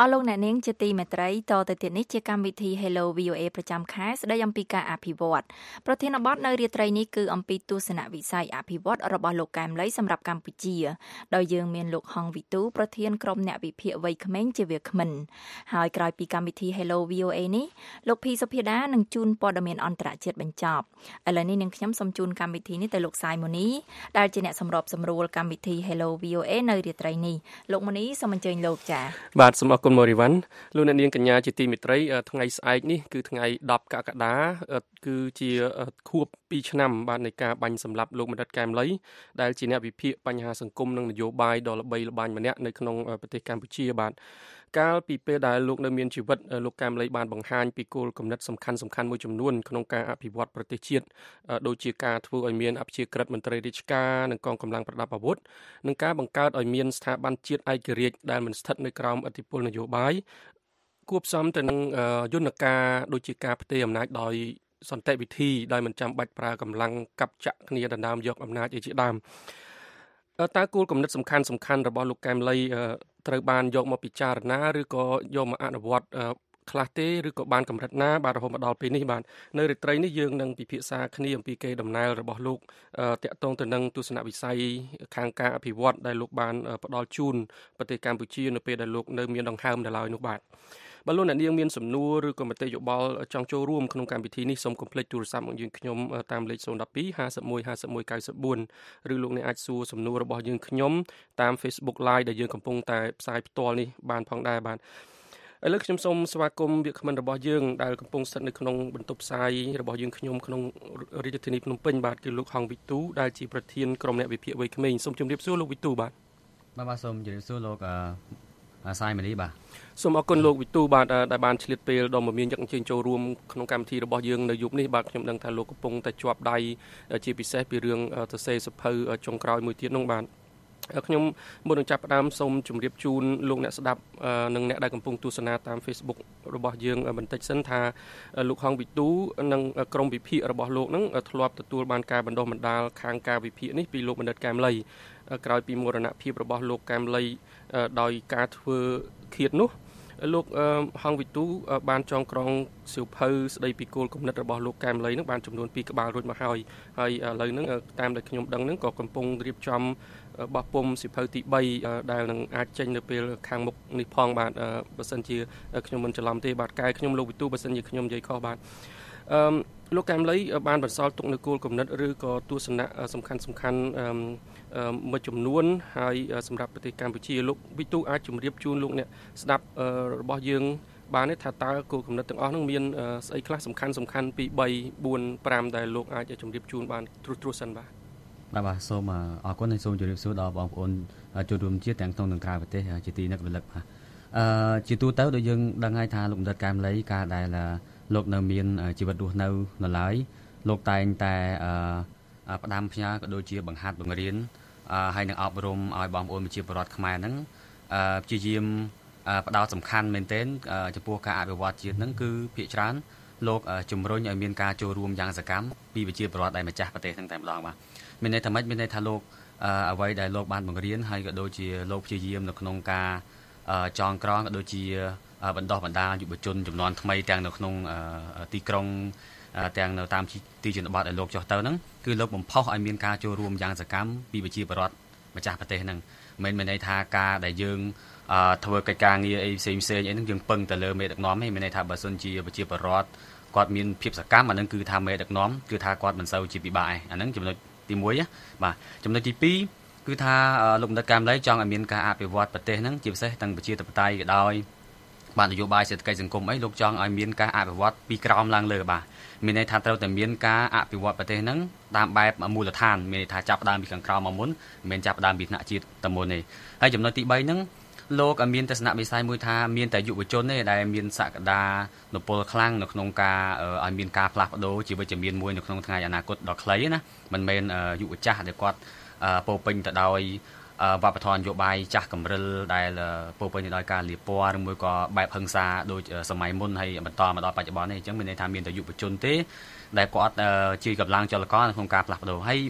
អស់លោកអ្នកនាងជាទីមេត្រីតទៅទៀតនេះជាកម្មវិធី Hello វី អូ เอ ប្រចាំខែស្ដីអំពីការអភិវឌ្ឍប្រធានបទនៅរាត្រីនេះគឺអំពីទស្សនវិស័យអភិវឌ្ឍរបស់លោកកែមលីសម្រាប់កម្ពុជាដោយយើងមានលោកហងវិទូប្រធានក្រុមអ្នកវិភាគវ័យក្មេងជាវាគ្មិនហើយក្រោយពីកម្មវិធី Hello វី អូ เอ នេះលោកភីសុភាដានឹងជូនព័ត៌មានអន្តរជាតិបញ្ចប់ឥឡូវនេះនាងខ្ញុំសូមជូនកម្មវិធីនេះទៅលោកសាយម៉ូនីដែលជាអ្នកសម្របសម្រួលកម្មវិធី Hello វី អូ เอ នៅរាត្រីនេះលោកម៉ូនីសូមអញ្ជើញលោកចា៎បាទសូមអរគុណម៉ូរីវ៉ាន់លោកអ្នកនាងកញ្ញាជាទីមេត្រីថ្ងៃស្អែកនេះគឺថ្ងៃដប់កក្កដាគឺជាខួបពីរឆ្នាំបាទនៃការបាញ់សម្លាប់លោកបណ្ឌិតកែមលីដែលជាអ្នកវិភាគបញ្ហាសង្គមនិងនយោបាយដ៏ល្បីល្បាញម្នាក់នៅក្នុងប្រទេសកម្ពុជាបាទកាលពីពេលដែលលោកនៅមានជីវិតលោកកែមលីបានបង្ហាញពីគោលគំនិតសំខាន់សំខាន់មួយចំនួនក្នុងការអភិវឌ្ឍប្រទេសជាតិដូចជាការធ្វើឲ្យមានអភិជាក្រិតមន្ត្រីរាជការនិងកងកម្លាំងប្រដាប់អាវុធនិងការបង្កើតឲ្យមានស្ថាប័នជាតិឯករាជ្យដែលមិនស្ថិតនៅក្រោមឥទ្ធិពលនយោបាយគួបផ្សំទៅនឹងយន្តការដូចជាការផ្ទេរអំណាចដោយសន្តិវិធីដោយមិនចាំបាច់ប្រើកម្លាំងកាប់ចាក់គ្នាដណ្ដើមយកអំណាចឯជាដើមតើគោលគំនិតសំខាន់សំខាន់របស់លោកកែមលីត្រូវបានយកមកពិចារណាឬក៏យកមកអនុវត្តខ្លះទេឬក៏បានកម្រិតណាបាទរហូតមកដល់ពេលនេះបាទនៅរាត្រីនេះយើងនឹងពិភាក្សាគ្នាអំពីកេរដំណែលរបស់លោកតាក់ទងទៅនឹងទស្សនវិស័យខាងការអភិវឌ្ឍដែលលោកបានផ្ដល់ជូនប្រទេសកម្ពុជានៅពេលដែលលោកនៅមានដង្ហើមដល់ឡើយនោះបាទបើលោកអ្នកនាងមានសំណួរឬក៏មតិយោបល់ចង់ចូលរួមក្នុងកម្មវិធីនេះសូមកុំភ្លេចទូរស័ព្ទមកយើងខ្ញុំតាមលេខศูนย์ หนึ่ง สอง ห้า หนึ่ง หนึ่ง ห้า หนึ่ง เก้า สี่ ឬលោកអ្នកអាចសួរសំណួររបស់យើងខ្ញុំតាម Facebook Live ដែលយើងកំពុងតែផ្សាយផ្ទាល់នេះបានផងដែរបាទឥឡូវខ្ញុំសូមស្វាគមន៍វាគ្មិនរបស់យើងដែលកំពុងស្ថិតនៅក្នុងបន្ទប់ផ្សាយរបស់យើងខ្ញុំក្នុងរាជធានីភ្នំពេញបាទគឺលោកហងវិទូដែលជាប្រធានក្រុមអ្នកវិភាគវ័យក្មេងសូមជម្រាបសួរលោកវិទូបាទបាទបាទសូមជម្រាបសួរលោកអាសាយម៉ានីបាទសូមអរគុណលោកវិទូបាទដែលបានឆ្លៀតពេលដ៏មមាញឹកអញ្ជើញចូលរួមក្នុងកម្មវិធីរបស់យើងនៅយប់នេះបាទខ្ញុំដឹងថាលោកកំពុងតែជាប់ដៃជាពិសេសពីរឿងសរសេរសភៅចុងក្រោយមួយទៀតនោះបាទខ្ញុំមុននឹងចាប់ផ្ដើមសូមជម្រាបជូនលោកអ្នកស្ដាប់និងអ្នកដែលកំពុងទស្សនាតាម Facebook របស់យើងបន្តិចសិនថាលោកហងវិទូនិងក្រុមវិភាគរបស់លោកនឹងធ្លាប់ទទួលបានការបណ្ដុះបណ្ដាលខាងការវិភាគនេះពីលោកបណ្ឌិតកែមលីក្រោយពីមរណភាពរបស់លោកកែមលីដោយការធ្វើឃាតនោះលោកហងវិទូបានចងក្រងសៀវភៅស្ដីពីគោលគំនិតរបស់លោកកែមលីនឹងបានចំនួនពីរក្បាលរួចមកហើយហើយឥឡូវហ្នឹងតាមដែលខ្ញុំដឹងហ្នឹងក៏កំពុងរៀបចំបោះពុម្ពសៀវភៅទី3ដែលនឹងអាចចេញនៅពេលខាងមុខនេះផងបាទបើសិនជាខ្ញុំមិនច្រឡំទេបាទកែខ្ញុំលោកវិទូបើសិនជាខ្ញុំនិយាយខុសបាទអឺលោកកែមលីបានបន្សល់ទុកនូវគោលគំនិតឬក៏ទស្សនៈសំខាន់សំខាន់មួយចំនួនហើយសម្រាប់ប្រទេសកម្ពុជាលោកវិទូអាចជម្រាបជូនលោកអ្នកស្ដាប់របស់យើងបានទេថាតើគោលគំនិតទាំងអស់ហ្នឹងមានស្អីខ្លះសំខាន់សំខាន់ពី3 4 5ដែលលោកអាចជម្រាបជូនបានត្រួសត្រាសសិនបាទបាទបាទសូមអរគុណហើយសូមជម្រាបសួរដល់បងប្អូនចូលរួមជាតិទាំងក្នុងនិងក្រៅប្រទេសជាទីនឹករលឹកបាទអឺជាទូទៅដូចយើងដឹងហើយថាលោកបណ្ឌិតកែមលីការដែលលោកនៅមានជីវិតរស់នៅនៅឡើយលោកតែងតែផ្ដាំផ្ញើក៏ដូចជាបង្ហាត់បង្រៀនហើយនឹងអប់រំឲ្យបងប្អូនប្រជាពលរដ្ឋខ្មែរហ្នឹងព្យាយាមផ្ដោតសំខាន់មែនទែនចំពោះការអភិវឌ្ឍជាតិហ្នឹងគឺភាគច្រើនលោកជំរុញឲ្យមានការចូលរួមយ៉ាងសកម្មពីប្រជាពលរដ្ឋដែលម្ចាស់ប្រទេសហ្នឹងតែម្ដងបាទមានន័យថាម៉េចមានន័យថាលោកអ្វីដែលលោកបានបង្រៀនហើយក៏ដូចជាលោកព្យាយាមនៅក្នុងការចងក្រងក៏ដូចជាបណ្ដុះបណ្ដាលយុវជនចំនួនថ្មីទាំងនៅក្នុងទីក្រុងទាំងនៅតាមទីជនបទដែលលោកចុះទៅហ្នឹងគឺលោកបំផុសឲ្យមានការចូលរួមយ៉ាងសកម្មពីប្រជាពលរដ្ឋម្ចាស់ប្រទេសហ្នឹងមិនមែនន័យថាការដែលយើងធ្វើកិច្ចការងារអីផ្សេងផ្សេងអីហ្នឹងយើងពឹងទៅលើមេដឹកនាំទេមានន័យថាបើសិនជាប្រជាពលរដ្ឋគាត់មានភាពសកម្មអាហ្នឹងគឺថាមេដឹកនាំគឺថាគាត់មិនសូវជាពិបាកឯអាហ្នឹងចំណុចទី1ណាបាទចំណុចទី2គឺថាលោកបណ្ឌិតកែមលីចង់ឲ្យមានការអភិវឌ្ឍប្រទេសហ្នឹងជាពិសេសទាំងប្រជាធិបតេយ្យក៏ដោយបាននយោបាយសេដ្ឋកិច្ចសង្គមអីលោកចង់ឲ្យមានការអភិវឌ្ឍពីក្រោមឡើងលើបាទមានន័យថាត្រូវតែមានការអភិវឌ្ឍប្រទេសហ្នឹងតាមបែបមូលដ្ឋានមានន័យថាចាប់ផ្ដើមពីខាងក្រោមមកមុនមិនមែនចាប់ផ្ដើមពីថ្នាក់ជាតិតែមុនទេហើយចំណុចទី3ហ្នឹងលោកមានទស្សនវិស័យមួយថាមានតែយុវជនទេដែលមានសក្តានុពលខ្លាំងនៅក្នុងការឲ្យមានការផ្លាស់ប្ដូរជីវិតជំនាញមួយនៅក្នុងថ្ងៃអនាគតដ៏ខ្លីណាមិនមែនយុវចាស់ដែលគាត់ពោពេញទៅដោយវប្បធម៌នយោបាយចាស់កម្រិលដែលពោពេញទៅដោយការលាបពណ៌ឬមួយក៏បែបហិង្សាដូចសម័យមុនហើយបន្តមកដល់បច្ចុប្បន្ននេះអញ្ចឹងមានន័យថាមានតែយុវជនទេដែលគាត់ជាកម្លាំងចលករនៅក្នុងការផ្លាស់ប្ដូរហើយ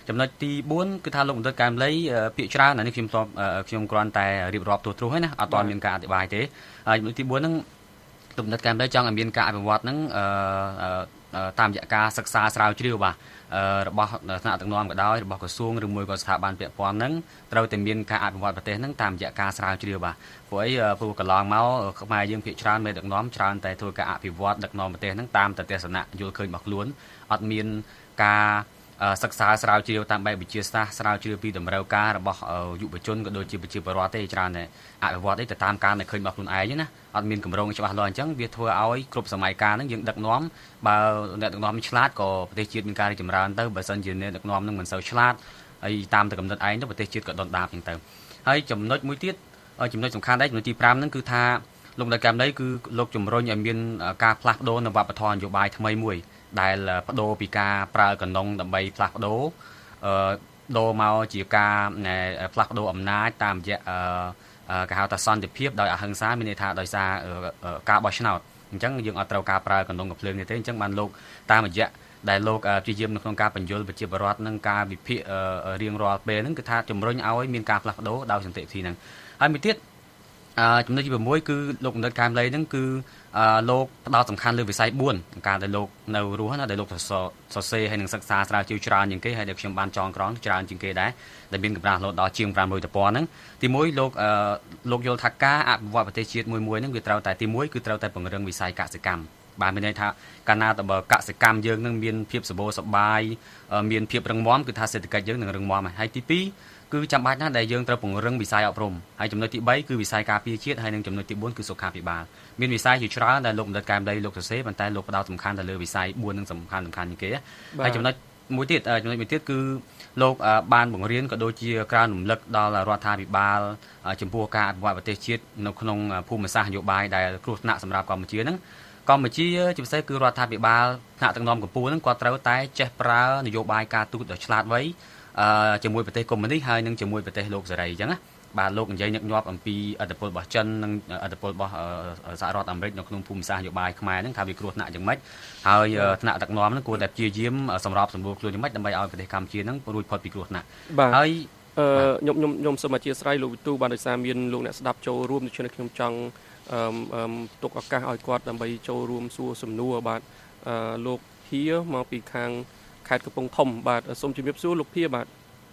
ចំណុចទី4គឺថាលោកមន្ត្រីកែមលីភាគច្រើនអានេះខ្ញុំតបខ្ញុំគ្រាន់តែរៀបរាប់ទូទ្រូងហើយណាអត់ទាន់មានការអធិប្បាយទេហើយចំណុចទី4ហ្នឹងលោកមន្ត្រីកែមលីចង់ឲ្យមានការអភិវឌ្ឍហ្នឹងតាមរយៈការសិក្សាស្រាវជ្រាវបាទរបស់ថ្នាក់ដឹកនាំក៏ដោយរបស់ក្រសួងឬមួយក៏ស្ថាប័នពាក់ព័ន្ធហ្នឹងត្រូវតែមានការអភិវឌ្ឍប្រទេសហ្នឹងតាមរយៈការស្រាវជ្រាវបាទព្រោះអីព្រោះកន្លងមកខ្មែរយើងភាគច្រើនមេដឹកនាំច្រើនតែធ្វើការអភិវឌ្ឍដឹកនាំប្រទេសហ្នឹងតាមតែទស្សនៈយល់ឃើញរបស់ខ្លួនអត់មានការសិក្សាស្រាវជ្រាវតាមបែបវិទ្យាសាស្ត្រស្រាវជ្រាវពីតម្រូវការរបស់យុវជនក៏ដូចជាប្រជាពលរដ្ឋទេច្រើនតែអភិវឌ្ឍទៅតាមការដែលឃើញរបស់ខ្លួនឯងណាអត់មានកម្រងច្បាស់លាស់អញ្ចឹងវាធ្វើឲ្យគ្រប់សម័យកាលហ្នឹងយើងដឹកនាំបើអ្នកដឹកនាំឆ្លាតក៏ប្រទេសជាតិមានការរីកចម្រើនទៅបើសិនជាអ្នកដឹកនាំហ្នឹងមិនសូវឆ្លាតហើយតាមតែកំណត់ឯងទៅប្រទេសជាតិក៏ដុនដាបអញ្ចឹងទៅហើយចំណុចមួយទៀតចំណុចសំខាន់ដែរចំណុចទី5ហ្នឹងគឺថាលោកមន្ត្រីកែមលីគឺលោកជំរុញឲ្យមានការផ្លាស់ប្ដូរនៅវប្បធម៌នយោបាយថ្មីមួយដែលបដូរពីការប្រើកណ្ដុងដើម្បីផ្លាស់ប្ដូរអឺដូរមកជាការផ្លាស់ប្ដូរអំណាចតាមរយៈគេហៅថាសន្តិភាពដោយអហិង្សាមានន័យថាដោយសារការបោះឆ្នោតអញ្ចឹងយើងអត់ត្រូវការប្រើកណ្ដុងកំភ្លើងនេះទេអញ្ចឹងបានលោកតាមរយៈដែលលោកព្យាយាមនៅក្នុងការបញ្យលប្រជាពលរដ្ឋនិងការវិភាគរៀងរាល់ពេលហ្នឹងគឺថាជំរុញឲ្យមានការផ្លាស់ប្ដូរដោយសន្តិវិធីហ្នឹងហើយមួយទៀតចំណុចទី6គឺលោកមន្ត្រីកែមលីហ្នឹងគឺលោកផ្ដោតសំខាន់លើវិស័យ4ការដែលលោកនៅរស់ណាដែលលោកសរសេរហើយនឹងសិក្សាស្រាវជ្រាវច្រើនជាងគេហើយដែលខ្ញុំបានចងក្រងច្រើនជាងគេដែរដែលមានកម្រាស់លោតដល់ជាង500ទំព័រហ្នឹងទី1លោកលោកយល់ថាការអភិវឌ្ឍប្រទេសជាតិមួយមួយហ្នឹងវាត្រូវតែទី1គឺត្រូវតែពង្រឹងវិស័យកសិកម្មបាទមានន័យថាកាលណាតើបើកសិកម្មយើងនឹងមានភាពសម្បូរសប្បាយមានភាពរឹងមាំគឺថាសេដ្ឋកិច្ចយើងនឹងរឹងមាំហើយទី2គឺចាំបាច់ណាស់ដែលយើងត្រូវពង្រឹងវិស័យអប់រំហើយចំណុចទី3គឺវិស័យការពារជាតិហើយនិងចំណុចទី4គឺសុខាភិបាលមានវិស័យជាច្រើនដែលលោកមន្ត្រីកែមលីលោកសរសេរប៉ុន្តែលោកផ្ដោតសំខាន់ទៅលើវិស័យ4នឹងសំខាន់សំខាន់ជាងគេហើយចំណុចមួយទៀតចំណុចមួយទៀតគឺលោកបានបង្រៀនក៏ដូចជាក្រើនរំលឹកដល់រដ្ឋាភិបាលចំពោះការអភិវឌ្ឍប្រទេសជាតិនៅក្នុងភូមិសាស្ត្រនយោបាយដែលគ្រោះថ្នាក់សម្រាប់កម្ពុជាហ្នឹងកម្ពុជាជាពិសេសគឺរដ្ឋាភិបាលថ្នាក់ដឹកនាំកម្ពុជាហ្នឹងគាត់ត្រូវតែចេះប្រើនយោបាយការទូតដ៏ឆ្លាតវៃជាមួយប្រទេសកុម្មុយនីសហើយនិងជាមួយប្រទេសលោកសេរីអញ្ចឹងណាបាទលោកនិយាយញឹកញាប់អំពីឥទ្ធិពលរបស់ចិននិងឥទ្ធិពលរបស់សហរដ្ឋអាមេរិកនៅក្នុងភូមិសាស្ត្រនយោបាយខ្មែរហ្នឹងថាវាគ្រោះថ្នាក់យ៉ាងម៉េចហើយថ្នាក់ដឹកនាំហ្នឹងគួរតែព្យាយាមសម្របសម្រួលខ្លួនយ៉ាងម៉េចដើម្បីឲ្យប្រទេសកម្ពុជាហ្នឹងរួចផុតពីគ្រោះថ្នាក់ហើយខ្ញុំខ្ញុំខ្ញុំសូមអធិស្ឋានលោកវិទូបានដោយសារមានលោកអ្នកស្ដាប់ចូលរួមដូច្នេះខ្ញុំចង់អឺទុកឱកាសឲ្យគាត់ដើម្បីចូលរួមសួរសំណួរបាទលោកភៀមកពីខាងខេត្តកំពង់ធំបាទសូមជម្រាបសួរលោកភៀបាទ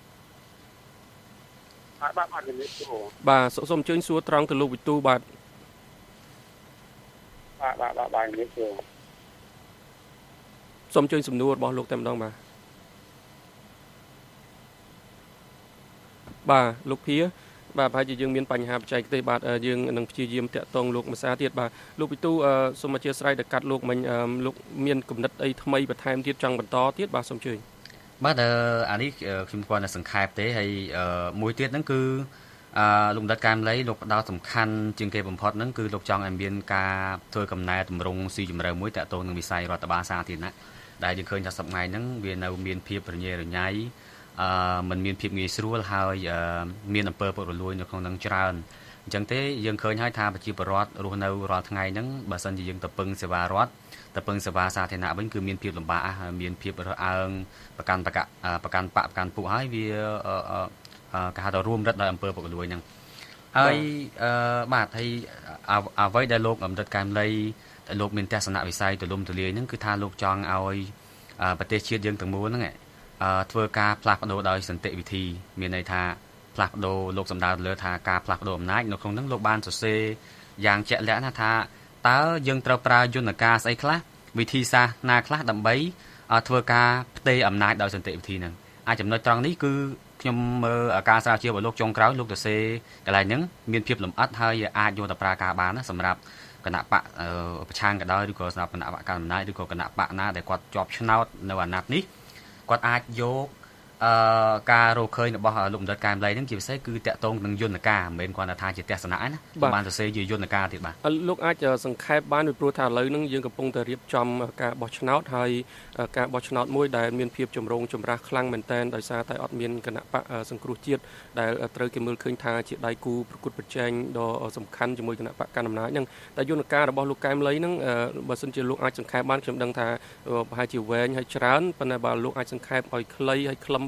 បាទបាទជំរាបសួរបាទសូមអញ្ជើញសួរត្រង់ទៅលោកវិទូបាទបាទបាទបាទជំរាបសួរសូមអញ្ជើញសំណួររបស់លោកតែម្ដងបាទបាទលោកភៀបាទប្រហែលជាយើងមានបញ្ហាបច្ចេកទេសបាទយើងនឹងព្យាយាមតាក់ទងលោកម្សាទៀតបាទលោកវិទូសូមអធិស្ឋានដល់កាត់លោកមិញលោកមានគំនិតអីថ្មីបន្ថែមទៀតចង់បន្តទៀតបាទសូមអញ្ជើញបាទអានេះខ្ញុំគាត់តែសង្ខេបទេហើយមួយទៀតហ្នឹងគឺលោកដិតកែមលីលោកផ្ដោតសំខាន់ជាងគេបំផុតហ្នឹងគឺលោកចង់ឲ្យមានការធ្វើកំណែតម្រង់ស៊ីជម្រៅមួយតាក់ទងនឹងវិស័យរដ្ឋបាលសាធារណៈដែលយើងឃើញថាសប្តាហ៍ហ្នឹងវានៅមានភាពរញ៉េរញ៉ៃអឺมันមានភាពងាយស្រួលហើយមានអំពើពុករលួយនៅក្នុងនឹងច្រើនអញ្ចឹងទេយើងឃើញហើយថាប្រជាពលរដ្ឋរស់នៅរាល់ថ្ងៃហ្នឹងបើសិនជាយើងទៅពឹងសេវារដ្ឋទៅពឹងសេវាសាធារណៈវិញគឺមានភាពលំបាកមានភាពរើសអើងប្រកាន់ប្រកាន់ប្រកាន់បកប្រកាន់ពួកហើយវាគេហៅថារួមរិទ្ធដោយអំពើពុករលួយហ្នឹងហើយបាទហើយអ្វីដែលលោកអមរិតកែមលីដែលលោកមានទស្សនវិស័យទូលំទូលាយហ្នឹងគឺថាលោកចង់ឲ្យប្រទេសជាតិយើងទាំងមូលហ្នឹងធ្វើការផ្លាស់ប្ដូរដោយសន្តិវិធីមានន័យថាផ្លាស់ប្ដូរលោកសម្ដៅលើថាការផ្លាស់ប្ដូរអំណាចនៅក្នុងហ្នឹងលោកបានសរសេរយ៉ាងជាក់លាក់ណាថាតើយើងត្រូវប្រើយន្តការស្អីខ្លះវិធីសាស្ត្រណាខ្លះដើម្បីធ្វើការផ្ទេរអំណាចដោយសន្តិវិធីហ្នឹងអាចចំណុចត្រង់នេះគឺខ្ញុំមើលការស្រាវជ្រាវរបស់លោកចុងក្រោយលោកសរសេរកន្លែងហ្នឹងមានភាពលម្អិតហើយអាចយកទៅប្រើការបានណាសម្រាប់គណៈបកប្រឆាំងក៏ដោយឬក៏សម្រាប់គណៈបកកណ្ដាលអំណាចឬក៏គណៈបកណាដែលគាត់ជាប់ឆ្នោតនៅអាណត្តិនេះគាត់អាចយកអឺការរកឃើញរបស់លោកបណ្ឌិតកែមលីហ្នឹងជាពិសេសគឺតាក់ទងនឹងយន្តការមិនមែនគ្រាន់តែថាជាទស្សនៈណាបានសរសេរជាយន្តការទៀតបាទលោកអាចសង្ខេបបានពីព្រោះថាឥឡូវហ្នឹងយើងកំពុងតែរៀបចំការបោះឆ្នោតហើយការបោះឆ្នោតមួយដែលមានភាពចម្រូងចម្រាសខ្លាំងមែនទែនដោយសារតែអត់មានគណៈបកសង្គ្រោះជាតិដែលត្រូវគេមើលឃើញថាជាដៃគូប្រកួតប្រជែងដ៏សំខាន់ជាមួយគណៈបកកណ្ដាលអំណាចហ្នឹងតែយន្តការរបស់លោកកែមលីហ្នឹងបើសិនជាលោកអាចសង្ខេបបានខ្ញុំដឹងថាប្រហែលជាវែងហើយច្រើនប៉ុន្តែបើលោកអាចសង្ខេបឲ្យខ្លីហើយខ្លឹម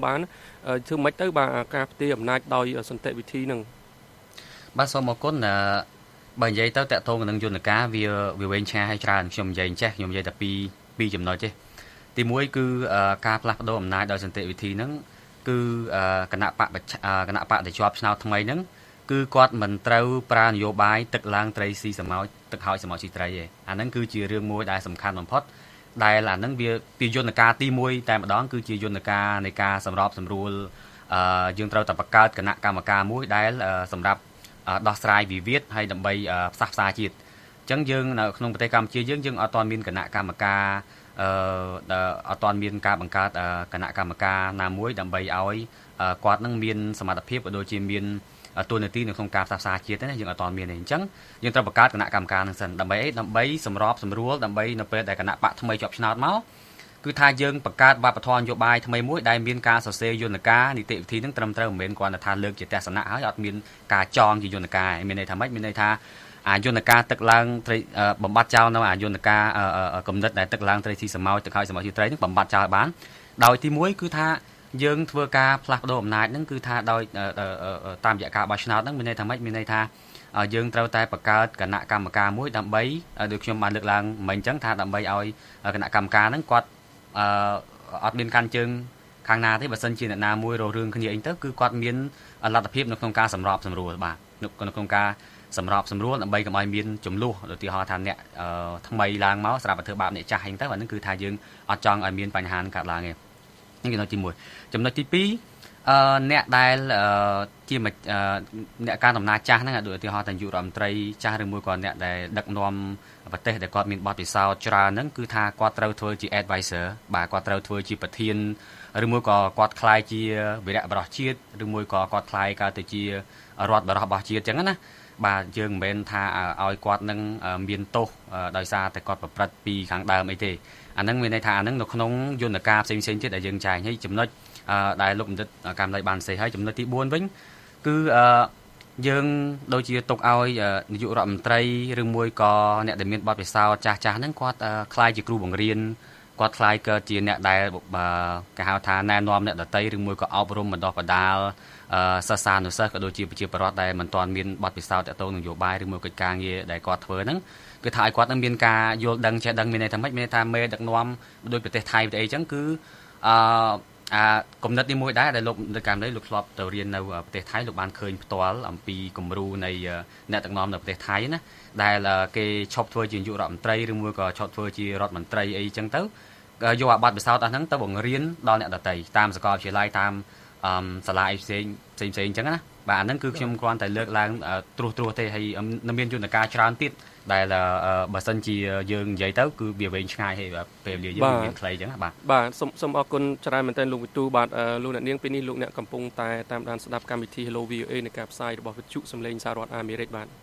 បានធ្វើម៉េចទៅបាទការផ្ទេរអំណាចដោយសន្តិវិធីនឹងបាទសូមអរគុណបើនិយាយទៅតកតងនឹងយន្តការវាវាវែងឆ្ងាយហើយច្រើនខ្ញុំនិយាយចេះខ្ញុំនិយាយតែពីរពីរចំណុចទេទីមួយគឺការផ្លាស់ប្ដូរអំណាចដោយសន្តិវិធីហ្នឹងគឺគណៈបកគណៈបកដែលជាប់ឆ្នោតថ្មីហ្នឹងគឺគាត់មិនត្រូវប្រើនយោបាយទឹកឡើងត្រីស៊ីសម្ោចទឹកហើយសម្ោចស៊ីត្រីទេអាហ្នឹងគឺជារឿងមួយដែលសំខាន់បំផុតដែលអាហ្នឹងវាពីយន្តការទីមួយតែម្ដងគឺជាយន្តការនៃការសម្របសម្រួលយើងត្រូវតែបង្កើតគណៈកម្មការមួយដែលសម្រាប់ដោះស្រាយវិវាទហើយដើម្បីផ្សះផ្សាជាតិអញ្ចឹងយើងនៅក្នុងប្រទេសកម្ពុជាយើងយើងអត់ទាន់មានគណៈកម្មការអឺអត់ទាន់មានការបង្កើតគណៈកម្មការណាមួយដើម្បីឲ្យគាត់នឹងមានសមត្ថភាពក៏ដូចជាមានតួនាទីនៅក្នុងការផ្សះផ្សាជាតិទេណាយើងអត់ទាន់មានទេអញ្ចឹងយើងត្រូវបង្កើតគណៈកម្មការនឹងសិនដើម្បីអីដើម្បីសម្របសម្រួលដើម្បីនៅពេលដែលគណៈបកថ្មីជាប់ឆ្នោតមកគឺថាយើងបង្កើតវប្បធម៌នយោបាយថ្មីមួយដែលមានការសរសេរយន្តការនីតិវិធីនឹងត្រឹមត្រូវមិនមែនគ្រាន់តែថាលើកជាទស្សនៈហើយអត់មានការចងជាយន្តការមានន័យថាម៉េចមានន័យថាអាយន្តការទឹកឡើងត្រីបំបត្តិចោលនៅអាយន្តការគំនិតដែលទឹកឡើងត្រីស៊ីសម្ោចទឹកហើយសម្ោចស៊ីត្រីនឹងបំបត្តិចោលបានដោយទីមួយគឺថាយើងធ្វើការផ្លាស់ប្ដូរអំណាចហ្នឹងគឺថាដោយតាមរយៈការបោះឆ្នោតហ្នឹងមានន័យថាម៉េចមានន័យថាយើងត្រូវតែបង្កើតគណៈកម្មការមួយដើម្បីដូចខ្ញុំបានលើកឡើងមិញអញ្ចឹងថាដើម្បីឲ្យគណៈកម្មការហ្នឹងគាត់អត់មានកាន់ជើងខាងណាទេបើសិនជាអ្នកណាមួយរករឿងគ្នាអីទៅគឺគាត់មានលទ្ធភាពនៅក្នុងការសម្របសម្រួលបាទនៅក្នុងការសម្របសម្រួលដើម្បីកុំឲ្យមានចំនួនឧទាហរណ៍ថាអ្នកថ្មីឡើងមកស្រាប់តែធ្វើបាបអ្នកចាស់អីទៅអាហ្នឹងគឺថាយើងអត់ចង់ឲ្យមានបញ្ហាកើតឡើងទេនេះចំណុចទីមួយចំណុចទីពីរអឺអ្នកដែលជាអ្នកការដំណើរចាស់ហ្នឹងដូចឧទាហរណ៍តាយុរដ្ឋមន្ត្រីចាស់ឬមួយក៏អ្នកដែលដឹកនាំប្រទេសដែលគាត់មានបទពិសោធន៍ច្រើនហ្នឹងគឺថាគាត់ត្រូវធ្វើជា advisor បាទគាត់ត្រូវធ្វើជាប្រធានឬមួយក៏គាត់ខ្លាយជាវីរៈបរិសុទ្ធជាតិឬមួយក៏គាត់ខ្លាយកើតទៅជារដ្ឋបរិសុទ្ធរបស់ជាតិអញ្ចឹងណាបាទយើងមិនមែនថាឲ្យគាត់នឹងមានទោសដោយសារតែគាត់ប្រព្រឹត្តពីខាងដើមអីទេអាហ្នឹងមានន័យថាអាហ្នឹងនៅក្នុងយន្តការផ្សេងផ្សេងទៀតដែលយើងចែកហើយចំណុចដែលលោកបណ្ឌិតកម្មលៃបានសេហើយចំណុចទីបួនវិញគឺយើងដូចជាទុកឲ្យនាយករដ្ឋមន្ត្រីឬមួយក៏អ្នកដែលមានបទពិសោធន៍ចាស់ចាស់ហ្នឹងគាត់ខ្លាយជាគ្រូបង្រៀនគាត់ខ្លាយកើតជាអ្នកដែលគេហៅថាណែនាំអ្នកដទៃឬមួយក៏អប់រំបណ្ដោះបណ្ដាលសិស្សានុសិស្សក៏ដូចជាប្រជាពលរដ្ឋដែលមិនទាន់មានបទពិសោធន៍ទាក់ទងនឹងនយោបាយឬមួយកិច្ចការងារដែលគាត់ធ្វើហ្នឹងគឺថាឲ្យគាត់នឹងមានការយល់ដឹងចេះដឹងមានន័យថាម៉េចមានន័យថាមេដឹកនាំដោយប្រទេសថៃប្រទេសអីចឹងគឺអឺអាគំនិតនេះមួយដែរដែលលោកនៅកម្មនេះលោកធ្លាប់ទៅរៀននៅប្រទេសថៃលោកបានឃើញផ្ទាល់អំពីគំរូនៃអ្នកដឹកនាំនៅប្រទេសថៃណាដែលគេឈប់ធ្វើជានាយករដ្ឋមន្ត្រីឬមួយក៏ឈប់ធ្វើជារដ្ឋមន្ត្រីអីចឹងទៅយកអាបទពិសោធន៍អស់ហ្នឹងទៅបង្រៀនដល់អ្នកដទៃតាមសាកលវិទ្យាល័យតាមសាលាអីផ្សេងផ្សេងផ្សេងចឹងណាបាទអាហ្នឹងគឺខ្ញុំគ្រាន់តែលើកឡើងត្រួសត្រាសទេហើយមានយន្តការច្រើនទៀតដែលបើសិនជាយើងនិយាយទៅគឺវាវែងឆ្ងាយហើយពេលវេលាយើងមានខ្លីចឹងណាបាទបាទសូមសូមអរគុណច្រើនមែនទែនលោកវិទូបាទលោកអ្នកនាងពេលនេះលោកអ្នកកំពុងតែតាមដានស្ដាប់កម្មវិធី Hello វី អូ េ នៃការផ្សាយរបស់វិទ្យុសំឡេងសហរដ្ឋអាមេរិកបាទ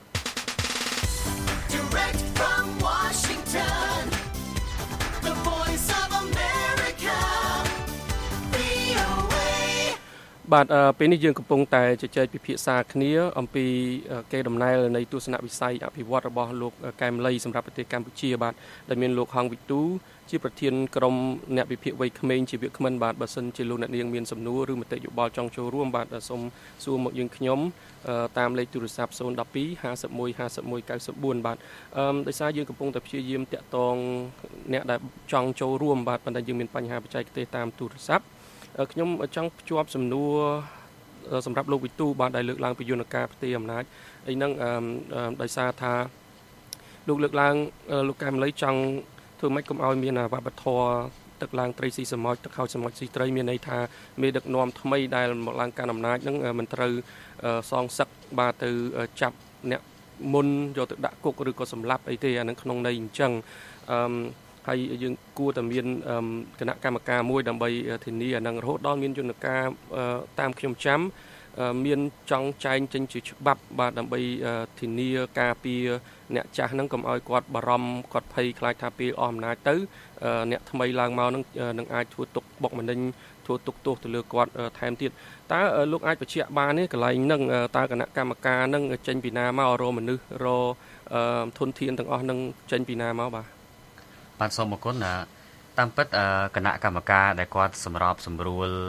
Direct from Washington The Voice of America វី អូ េបាទពេលនេះយើងកំពុងតែជជែកពិភាក្សាគ្នាអំពីកេរដំណែលនៃទស្សនវិស័យអភិវឌ្ឍរបស់លោកកែមលីសម្រាប់ប្រទេសកម្ពុជាបាទដែលមានលោកហងវិទូជាប្រធានក្រុមអ្នកវិភាគវ័យក្មេងជាវាគ្មិនបាទបើសិនជាលោកអ្នកនាងមានសំណួរឬមតិយោបល់ចង់ចូលរួមបាទសូមសួរមកយើងខ្ញុំតាមលេខទូរស័ព្ទศูนย์ หนึ่ง สอง ห้า หนึ่ง หนึ่ง ห้า หนึ่ง เก้า สี่បាទអឺដោយសារយើងកំពុងតែព្យាយាមតាក់ទងអ្នកដែលចង់ចូលរួមបាទប៉ុន្តែយើងមានបញ្ហាបច្ចេកទេសតាមទូរស័ព្ទខ្ញុំចង់ភ្ជាប់សំណួរសម្រាប់លោកវិទូបាទដែលលើកឡើងពីយន្តការផ្ទេរអំណាចអីហ្នឹងដោយសារថាលោកលើកឡើងលោកកែមលីចង់ធ្វើម៉េចកុំឲ្យមានវប្បធម៌ទឹកឡើងត្រីស៊ីសម្ោចទឹកហើយសម្ោចស៊ីត្រីមានន័យថាមេដឹកនាំថ្មីដែលមកឡើងកាន់អំណាចហ្នឹងមិនត្រូវសងសឹកបាទទៅចាប់អ្នកមុនយកទៅដាក់គុកឬក៏សម្លាប់អីទេអានឹងក្នុងន័យអញ្ចឹងអឺហើយយើងគួរតែមានគណៈកម្មការមួយដើម្បីធានាអានឹងរហូតដល់មានយន្តការតាមខ្ញុំចាំមានចង់ចែងចេញជាច្បាប់បាទដើម្បីធានាការពារអ្នកចាស់ហ្នឹងកុំឲ្យគាត់បារម្ភគាត់ភ័យខ្លាចថាពេលអស់អំណាចទៅអ្នកថ្មីឡើងមកហ្នឹងនឹងអាចធ្វើទុកបុកម្នេញធ្វើទុកទោសទៅលើគាត់ថែមទៀតតើលោកអាចបញ្ជាក់បានទេកន្លែងហ្នឹងតើគណៈកម្មការហ្នឹងចេញពីណាមករមនុស្សរធនធានទាំងអស់ហ្នឹងចេញពីណាមកបាទបាទសូមអរគុណតាមពិតគណៈកម្មការដែលគាត់សម្របសម្រួល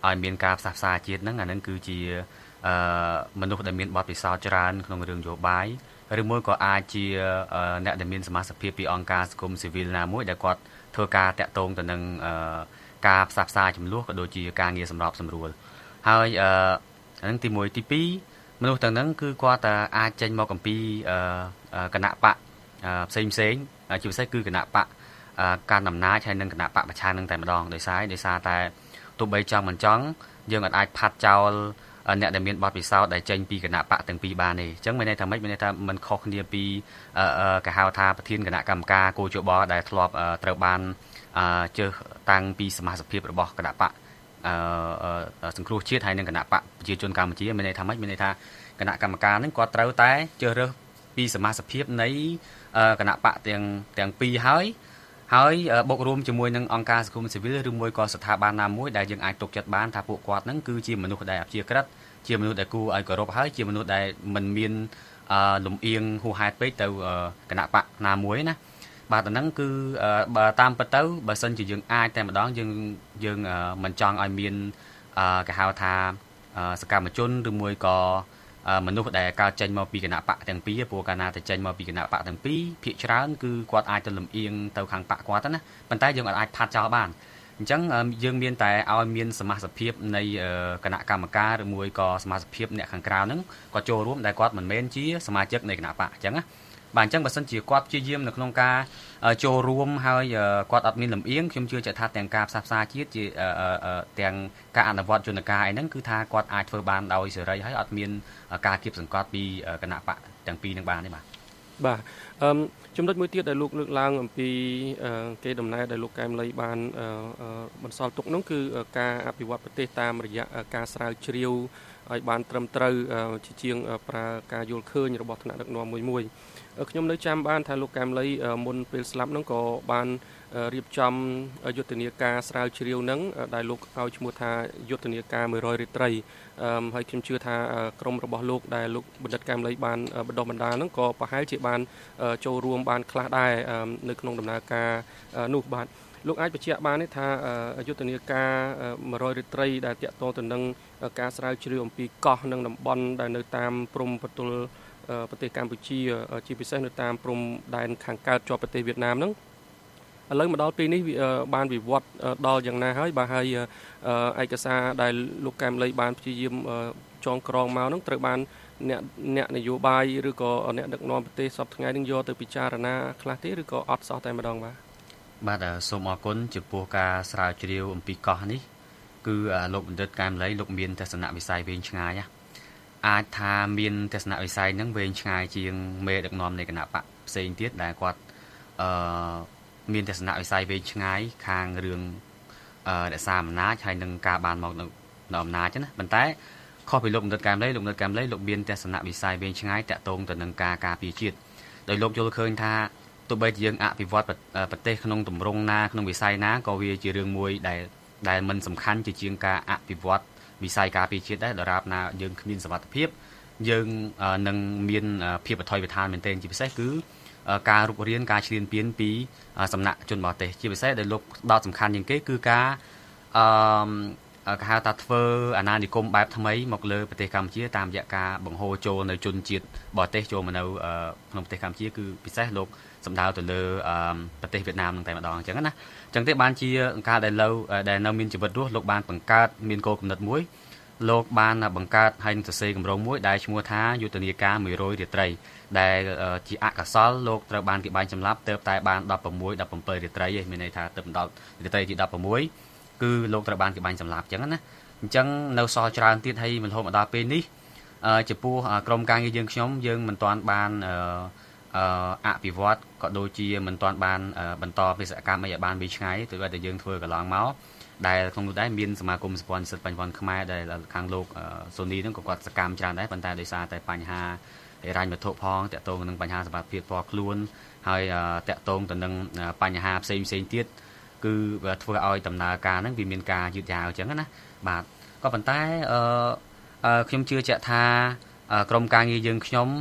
ឲ្យមានការផ្សះផ្សាជាតិហ្នឹងអាហ្នឹងគឺជាអឺមនុស្សដែលមានបទពិសោធន៍ច្រើនក្នុងរឿងនយោបាយឬមួយក៏អាចជាអ្នកដែលមានសមាជិកភាពពីអង្គការសង្គមស៊ីវិលណាមួយដែលគាត់ធ្វើការតាក់ទងទៅនឹងការផ្សះផ្សាចំនួនក៏ដូចជាការងារសម្របសម្រួលហើយអឺអាហ្នឹងទីមួយទីពីរមនុស្សទាំងហ្នឹងគឺគាត់តែអាចចេញមកអំពីគណៈបកផ្សេងផ្សេងជាពិសេសគឺគណៈបកការអំណាចហើយនឹងគណៈបកប្រឆាំងនឹងតែម្ដងដោយសារដោយសារតែទោះបីចង់មិនចង់យើងអាចផាត់ចោលអ្នកដែលមានបទពិសោធន៍ដែលចេញពីគណៈបកទាំងពីរបានទេអញ្ចឹងមានន័យថាម៉េចមានន័យថាมันខុសគ្នាពីគេហៅថាប្រធានគណៈកម្មការគោជបដែលធ្លាប់ត្រូវបានជើសតាំងពីសមាជិកភាពរបស់គណៈបកសង្គ្រោះជាតិហើយនឹងគណៈបកប្រជាជនកម្ពុជាមានន័យថាម៉េចមានន័យថាគណៈកម្មការហ្នឹងគាត់ត្រូវតែជ្រើសរើសពីសមាជិកភាពនៃគណៈបកទាំងទាំងពីរហើយហើយបូករួមជាមួយនឹងអង្គការសង្គមស៊ីវិលឬមួយក៏ស្ថាប័នណាមួយដែលយើងអាចទុកចិត្តបានថាពួកគាត់ហ្នឹងគឺជាមនុស្សដែលអព្យាក្រឹតជាមនុស្សដែលគួរឲ្យគោរពហើយជាមនុស្សដែលមិនមានលំអៀងហួសហេតុពេកទៅគណៈបកណាមួយណាបាទអាហ្នឹងគឺបើតាមពិតទៅបើសិនជាយើងអាចតែម្ដងយើងយើងមិនចង់ឲ្យមានគេហៅថាសកម្មជនឬមួយក៏មនុស្សដែលកើតចេញមកពីគណៈបកទាំងពីរព្រោះកាលណាទៅចេញមកពីគណៈបកទាំងពីរភាគច្រើនគឺគាត់អាចទៅលំអៀងទៅខាងបកគាត់ណាប៉ុន្តែយើងអាចផាត់ចោលបានអញ្ចឹងយើងមានតែឲ្យមានសមាជិកភាពនៃគណៈកម្មការឬមួយក៏សមាជិកភាពអ្នកខាងក្រៅហ្នឹងគាត់ចូលរួមដែលគាត់មិនមែនជាសមាជិកនៃគណៈបកអញ្ចឹងណាបាទអញ្ចឹងបើសិនជាគាត់ព្យាយាមនៅក្នុងការចូលរួមហើយគាត់អត់មានលំអៀងខ្ញុំជឿជាក់ថាទាំងការផ្សះផ្សាជាតិជាទាំងការអនុវត្តយន្តការអីហ្នឹងគឺថាគាត់អាចធ្វើបានដោយសេរីហើយអត់មានការគៀបសង្កត់ពីគណៈបកទាំងពីរនឹងបានទេបាទបាទអឺចំណុចមួយទៀតដែលលោកលើកឡើងអំពីគេដំណើរដែលលោកកែមលីបានបន្សល់ទុកនោះគឺការអភិវឌ្ឍប្រទេសតាមរយៈការស្រាវជ្រាវឲ្យបានត្រឹមត្រូវជាជាងប្រើការយល់ឃើញរបស់ថ្នាក់ដឹកនាំមួយមួយខ្ញុំនៅចាំបានថាលោកកែមលីមុនពេលស្លាប់ហ្នឹងក៏បានរៀបចំយុទ្ធនាការស្រាវជ្រាវហ្នឹងដែលលោកឲ្យឈ្មោះថាយុទ្ធនាការមួយរយរាត្រីហើយខ្ញុំជឿថាក្រុមរបស់លោកដែលលោកបណ្ឌិតកែមលីបានបណ្ដុះបណ្ដាលហ្នឹងក៏ប្រហែលជាបានចូលរួមបានខ្លះដែរនៅក្នុងដំណើរការនោះបាទលោកអាចបញ្ជាក់បានទេថាយុទ្ធនាការមួយរយរាត្រីដែលតាក់ទងទៅនឹងការស្រាវជ្រាវអំពីកោះនិងតំបន់ដែលនៅតាមព្រំប្រទល់ប្រទេសកម្ពុជាជាពិសេសនៅតាមព្រំដែនខាងកើតជាប់ប្រទេសវៀតណាមហ្នឹងឥឡូវមកដល់ពេលនេះបានវិវត្តដល់យ៉ាងណាហើយបាទហើយឯកសារដែលលោកកែមលីបានព្យាយាមចងក្រងមកហ្នឹងត្រូវបានអ្នកអ្នកនយោបាយឬក៏អ្នកដឹកនាំប្រទេសសពថ្ងៃនឹងយកទៅពិចារណាខ្លះទេឬក៏អត់សោះតែម្ដងបាទបាទសូមអរគុណចំពោះការស្រាវជ្រាវអំពីកោះនេះគឺលោកបណ្ឌិតកែមលីលោកមានទស្សនវិស័យវែងឆ្ងាយអាចថាមានទស្សនវិស័យហ្នឹងវែងឆ្ងាយជាងមេដឹកនាំនៃគណៈបកផ្សេងទៀតដែលគាត់អឺមានទស្សនវិស័យវែងឆ្ងាយខាងរឿងអឺរក្សាអំណាចហើយនឹងការបានមកនៅអំណាចណាប៉ុន្តែខុសពីលោកបណ្ឌិតកែមលីលោកបណ្ឌិតកែមលីលោកមានទស្សនវិស័យវែងឆ្ងាយតាក់ទងទៅនឹងការការពារជាតិដោយលោកយល់ឃើញថាទោះបីជាយើងអភិវឌ្ឍប្រទេសក្នុងទម្រង់ណាក្នុងវិស័យណាក៏វាជារឿងមួយដែលដែលមិនសំខាន់ជាជាងការអភិវឌ្ឍវិស័យការពារជាតិដែរដរាបណាយើងគ្មានសមត្ថភាពយើងនឹងមានភាពបថុយបឋានមែនទែនជាពិសេសគឺការរុករៀនការឈ្លានពានពីសំណាក់ជនបរទេសជាពិសេសដែលលោកដកសំខាន់ជាងគេគឺការអឺគេហៅថាធ្វើអាណានិគមបែបថ្មីមកលើប្រទេសកម្ពុជាតាមរយៈការបង្ហូរចូលនៅជនជាតិបរទេសចូលមកនៅក្នុងប្រទេសកម្ពុជាគឺពិសេសលោកសម្ដៅទៅលើប្រទេសវៀតណាមនឹងតែម្ដងអញ្ចឹងណាអញ្ចឹងទេបានជាការដែលនៅដែលនៅមានជីវិតរស់លោកបានបង្កើតមានគោលគំនិតមួយលោកបានបង្កើតហើយនឹងសរសេរគម្រោងមួយដែលឈ្មោះថាយុទ្ធនាការមួយរយរាត្រីដែលជាអកុសលលោកត្រូវបានគេបាញ់សម្លាប់ទៅតែបានដប់ប្រាំមួយ ដប់ប្រាំbảyរាត្រីឯងមានន័យថាទៅដល់រាត្រីទីដប់ប្រាំមួយគឺលោកត្រូវបានគេបាញ់សម្លាប់អញ្ចឹងណាអញ្ចឹងនៅសល់ច្រើនទៀតហើយមិនរហូតមកដល់ពេលនេះចំពោះក្រុមការងារយើងខ្ញុំយើងមិនទាន់បានអភិវឌ្ឍក៏ដូចជាមិនទាន់បានបន្តបេសកកម្មអីឲ្យបានវែងឆ្ងាយទៅតែយើងធ្វើកន្លងមកដែលក្នុងនោះដែរមានសមាគមសម្ព័ន្ធនិស្សិតបញ្ញវន្តខ្មែរដែលខាងលោកសូនីហ្នឹងក៏គាត់សកម្មច្រើនដែរប៉ុន្តែដោយសារតែបញ្ហាហិរញ្ញវត្ថុផងតាក់ទងនឹងបញ្ហាសុខភាពផ្ទាល់ខ្លួនហើយតាក់ទងទៅនឹងបញ្ហាផ្សេងផ្សេងទៀតគឺធ្វើឲ្យដំណើរការហ្នឹងវាមានការយឺតយ៉ាវអញ្ចឹងណាបាទក៏ប៉ុន្តែអឺខ្ញុំជឿជាក់ថាក្រុមការងារយើងខ្ញុំ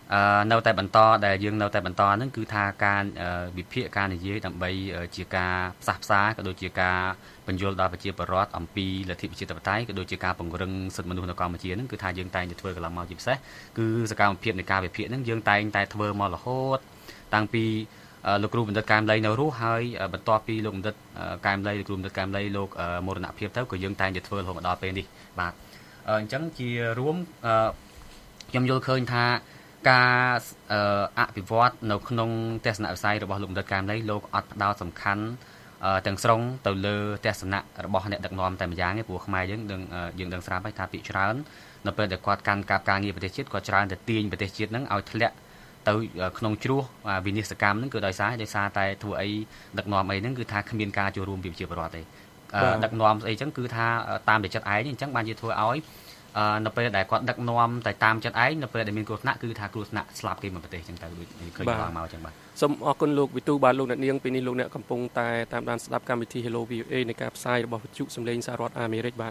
អឺនៅតែបន្តដែលយើងនៅតែបន្តហ្នឹងគឺថាការវិភាគការនិយាយដើម្បីជាការផ្សះផ្សាក៏ដូចជាការបញ្យល់ដល់ប្រជាពលរដ្ឋអំពីលទ្ធិប្រជាធិបតេយ្យក៏ដូចជាការពង្រឹងសិទ្ធិមនុស្សនៅកម្ពុជាហ្នឹងគឺថាយើងតែងតែធ្វើកន្លងមកជាពិសេសគឺសកម្មភាពនៃការវិភាគហ្នឹងយើងតែងតែធ្វើមករហូតតាំងពីលោកគ្រូបណ្ឌិតកែមលីនៅរស់ហើយបន្ទាប់ពីលោកបណ្ឌិតកែមលីលោកគ្រូបណ្ឌិតកែមលីលោកមរណភាពទៅក៏យើងតែងតែធ្វើរហូតមកដល់ពេលនេះបាទអញ្ចឹងជារួមខ្ញុំយល់ឃើញថាការអភិវឌ្ឍនៅក្នុងទស្សនវិស័យរបស់លោកបណ្ឌិតកែមលីលោកអត់ផ្ដោតសំខាន់ទាំងស្រុងទៅលើទស្សនៈរបស់អ្នកដឹកនាំតែម្យ៉ាងទេព្រោះខ្មែរយើងដឹងយើងដឹងស្រាប់ហើយថាភាគច្រើននៅពេលដែលគាត់កាន់កាប់ការងារប្រទេសជាតិគាត់ច្រើនតែទាញប្រទេសជាតិហ្នឹងឲ្យធ្លាក់ទៅក្នុងជ្រោះវិនិស្សកម្មហ្នឹងគឺដោយសារដោយសារតែធ្វើអីដឹកនាំអីហ្នឹងគឺថាគ្មានការចូលរួមពីប្រជាពលរដ្ឋទេដឹកនាំស្អីចឹងគឺថាតាមតែចិត្តឯងអញ្ចឹងបានជាធ្វើឲ្យនៅពេលដែលគាត់ដឹកនាំតែតាមចិត្តឯងនៅពេលដែលមានគ្រោះថ្នាក់គឺថាគ្រោះថ្នាក់ស្លាប់គេមកប្រទេសចឹងទៅដូចឃើញឡើងមកចឹងបាទសូមអរគុណលោកវិទូបាទលោកអ្នកនាងពេលនេះលោកអ្នកកំពុងតែតាមដានស្ដាប់កម្មវិធី Hello វី អូ เอ នៃការផ្សាយរបស់វិទ្យុសំឡេងសហរដ្ឋអាមេរិកបាទ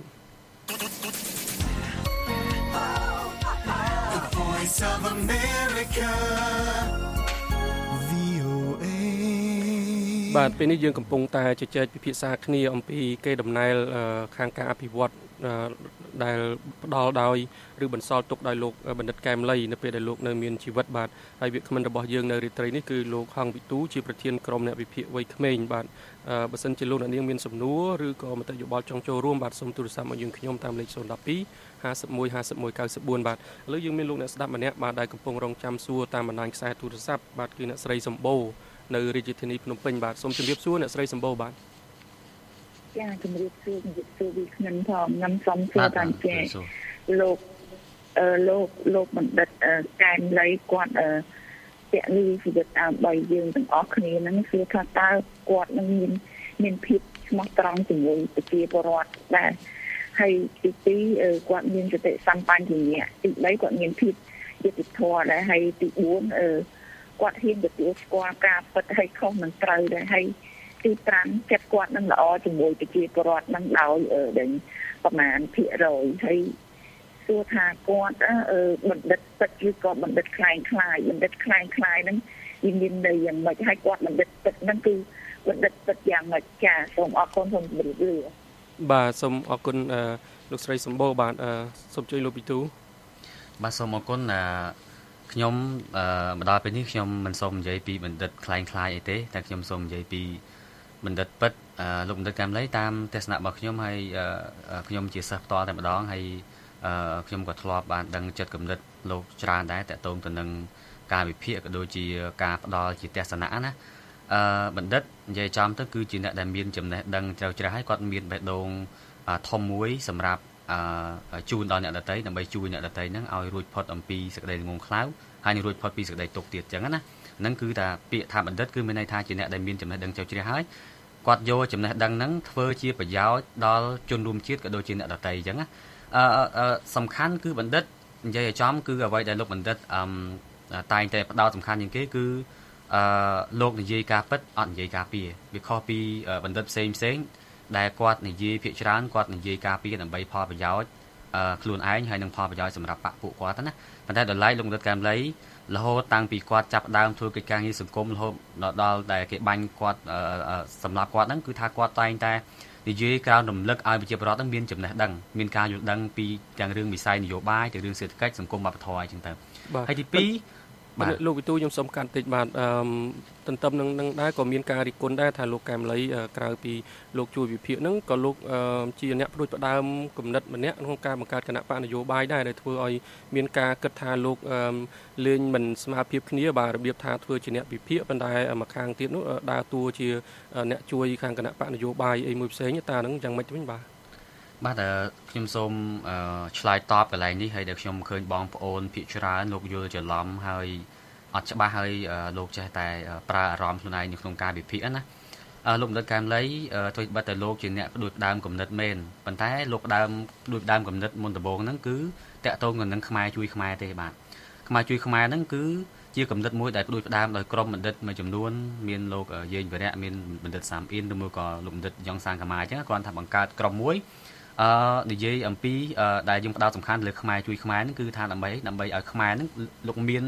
The Voice of America វី អូ เอបាទពេលនេះយើងកំពុងតែជជែកពិភាក្សាគ្នាអំពីកេរដំណែលខាងការអភិវឌ្ឍដែលផ្ដល់ដោយឬបន្សល់ទុកដោយលោកបណ្ឌិតកែមលីនៅពេលដែលលោកនៅមានជីវិតបាទហើយវាគ្មិនរបស់យើងនៅរាត្រីនេះគឺលោកហងវិទូជាប្រធានក្រុមអ្នកវិភាគវ័យក្មេងបាទបើសិនជាលោកអ្នកនាងមានសំណួរឬក៏មតិយោបល់ចង់ចូលរួមបាទសូមទូរស័ព្ទមកយើងខ្ញុំតាមលេខศูนย์ หนึ่ง สอง ห้า หนึ่ง หนึ่ง ห้า หนึ่ง เก้า สี่ បាទឥឡូវយើងមានលោកអ្នកស្ដាប់ម្នាក់បាទដែលកំពុងរងចាំសួរតាមបណ្ដាញខ្សែទូរស័ព្ទបាទគឺអ្នកស្រីសម្បូរនៅរាជធានីភ្នំពេញបាទសូមជម្រាបសួរអ្នកស្រីសម្បូរបាទចាជំរាបសួរជំរាបសួរវិក្កានផងខ្ញុំសូមសួរតាំងចេលោកអឺលោកលោកបណ្ឌិតកែមលីគាត់អឺពាក់លីជីវិតដើម្បីយើងទាំងអស់គ្នាហ្នឹងគឺថាតើគាត់នឹងមានមានភាពស្មោះត្រង់ជាមួយប្រជាពលរដ្ឋដែរហើយទីពីរគាត់មានសតិសម្បជញ្ញៈទីបីគាត់មានភាពយុត្តិធម៌ដែរហើយទីបួនអឺគាត់ហ៊ានទទួលស្គាល់ការពិតឲ្យខុសនឹងត្រូវដែរហើយទីប្រាំចិត្តគាត់នឹងល្អជាមួយប្រជាពលរដ្ឋនឹងដោយដែលប្រមាណភាគរយហើយសួរថាគាត់បណ្ឌិតពិតឬក៏បណ្ឌិតខ្លែងខ្លាយបណ្ឌិតខ្លែងខ្លាយហ្នឹងវាមានន័យយ៉ាងម៉េចហើយគាត់បណ្ឌិតពិតហ្នឹងគឺបណ្ឌិតពិតយ៉ាងម៉េចចាសូមអរគុណសូមជម្រាបលាបាទសូមអរគុណលោកស្រីសម្បូរបាទសូមជួយលោកពីទូបាទសូមអរគុណខ្ញុំមកដល់ពេលនេះខ្ញុំមិនសូមនិយាយពីបណ្ឌិតខ្លែងខ្លាយអីទេតែខ្ញុំសូមនិយាយពីបណ្ឌិតពិតលោកបណ្ឌិតកែមលីតាមទស្សនៈរបស់ខ្ញុំហើយខ្ញុំជាសិស្សផ្ទាល់តែម្ដងហើយខ្ញុំក៏ធ្លាប់បានដឹងចិត្តគំនិតលោកច្រើនដែរតកតងទៅនឹងការវិភាគក៏ដូចជាការផ្ដល់ជាទស្សនៈណាអឺបណ្ឌិតនិយាយចំទៅគឺជាអ្នកដែលមានចំណេះដឹងជ្រៅជ្រះហើយគាត់មានបេះដូងធំមួយសម្រាប់ជូនដល់អ្នកដទៃដើម្បីជួយអ្នកដទៃហ្នឹងឲ្យរួចផុតអំពីសេចក្តីងងខ្លៅហើយនឹងរួចផុតពីសេចក្តីទុក្ខទៀតអញ្ចឹងណាហ្នឹងគឺថាពាក្យថាបណ្ឌិតគឺមានន័យថាជាអ្នកដែលមានចំណេះដឹងជ្រៅជ្រះហើយគាត់យកចំណេះដឹងហ្នឹងធ្វើជាប្រយោជន៍ដល់ជនរួមជាតិក៏ដូចជាអ្នកដទៃអញ្ចឹងណាអឺសំខាន់គឺបណ្ឌិតនិយាយឲ្យចំគឺអ្វីដែលលោកបណ្ឌិតអឺតែងតែផ្ដោតសំខាន់ជាងគេគឺអឺលោកនិយាយការពិតអត់និយាយការពារវាខុសពីបណ្ឌិតផ្សេងផ្សេងដែលគាត់និយាយភាគច្រើនគាត់និយាយការពារដើម្បីផលប្រយោជន៍ខ្លួនឯងហើយនឹងផលប្រយោជន៍សម្រាប់បកពួកគាត់ណាប៉ុន្តែដល់ឡែកលោកបណ្ឌិតកែមលីរហូតតាំងពីគាត់ចាប់ដើមធ្វើកិច្ចការងារសង្គមរហូតដល់ដែលគេបាញ់គាត់សម្រាប់គាត់ហ្នឹងគឺថាគាត់តែងតែនិយាយក្រៅរំលឹកឲ្យប្រជាពលរដ្ឋហ្នឹងមានចំណេះដឹងមានការយល់ដឹងពីទាំងរឿងវិស័យនយោបាយទាំងរឿងសេដ្ឋកិច្ចសង្គមវប្បធម៌អីចឹងទៅហើយទីពីរបាទលោកវិទូខ្ញុំសូមកាត់តិចបាទអឺទន្ទឹមនឹងនឹងដែរក៏មានការរិះគន់ដែរថាលោកកែមលីក្រៅពីលោកជួយវិភាគហ្នឹងក៏លោកជាអ្នកផ្ដួចផ្ដើមគំនិតម្នាក់ក្នុងការបង្កើតគណៈបកនយោបាយដែរដែលធ្វើឲ្យមានការគិតថាលោកលេងមិនស្មើភាពគ្នាបាទរបៀបថាធ្វើជាអ្នកវិភាគប៉ុន្តែមួយខាងទៀតនោះដើរតួជាអ្នកជួយខាងគណៈបកនយោបាយអីមួយផ្សេងតើហ្នឹងយ៉ាងម៉េចវិញបាទបាទខ្ញុំសូមឆ្លើយតបកន្លែងនេះហើយដែលខ្ញុំឃើញបងប្អូនភាគច្រើនលោកយល់ច្រឡំហើយអត់ច្បាស់ហើយលោកចេះតែប្រើអារម្មណ៍ខ្លួនឯងនៅក្នុងការវិភាគណាលោកបណ្ឌិតកែមលីធ្វើបាត់តែលោកជាអ្នកផ្ដួចផ្ដើមគំនិតមែនប៉ុន្តែលោកផ្ដើមផ្ដួចផ្ដើមគំនិតមុនដំបូងហ្នឹងគឺតាក់ទងនឹងខ្មែរជួយខ្មែរទេបាទខ្មែរជួយខ្មែរហ្នឹងគឺជាគំនិតមួយដែលផ្ដួចផ្ដើមដោយក្រុមបណ្ឌិតមួយចំនួនមានលោកយេងវរៈមានបណ្ឌិតសាមអ៊ីនឬមួយក៏លោកបណ្ឌិតយ៉ងសាងកាម៉ាអញ្ចឹងគ្រាន់តែបង្កើតក្រុមមួយអឺនិយាយអំពីដែលយើងផ្ដោតសំខាន់លើខ្មែរជួយខ្មែរហ្នឹងគឺថាដើម្បីដើម្បីឲ្យខ្មែរហ្នឹងលោកមាន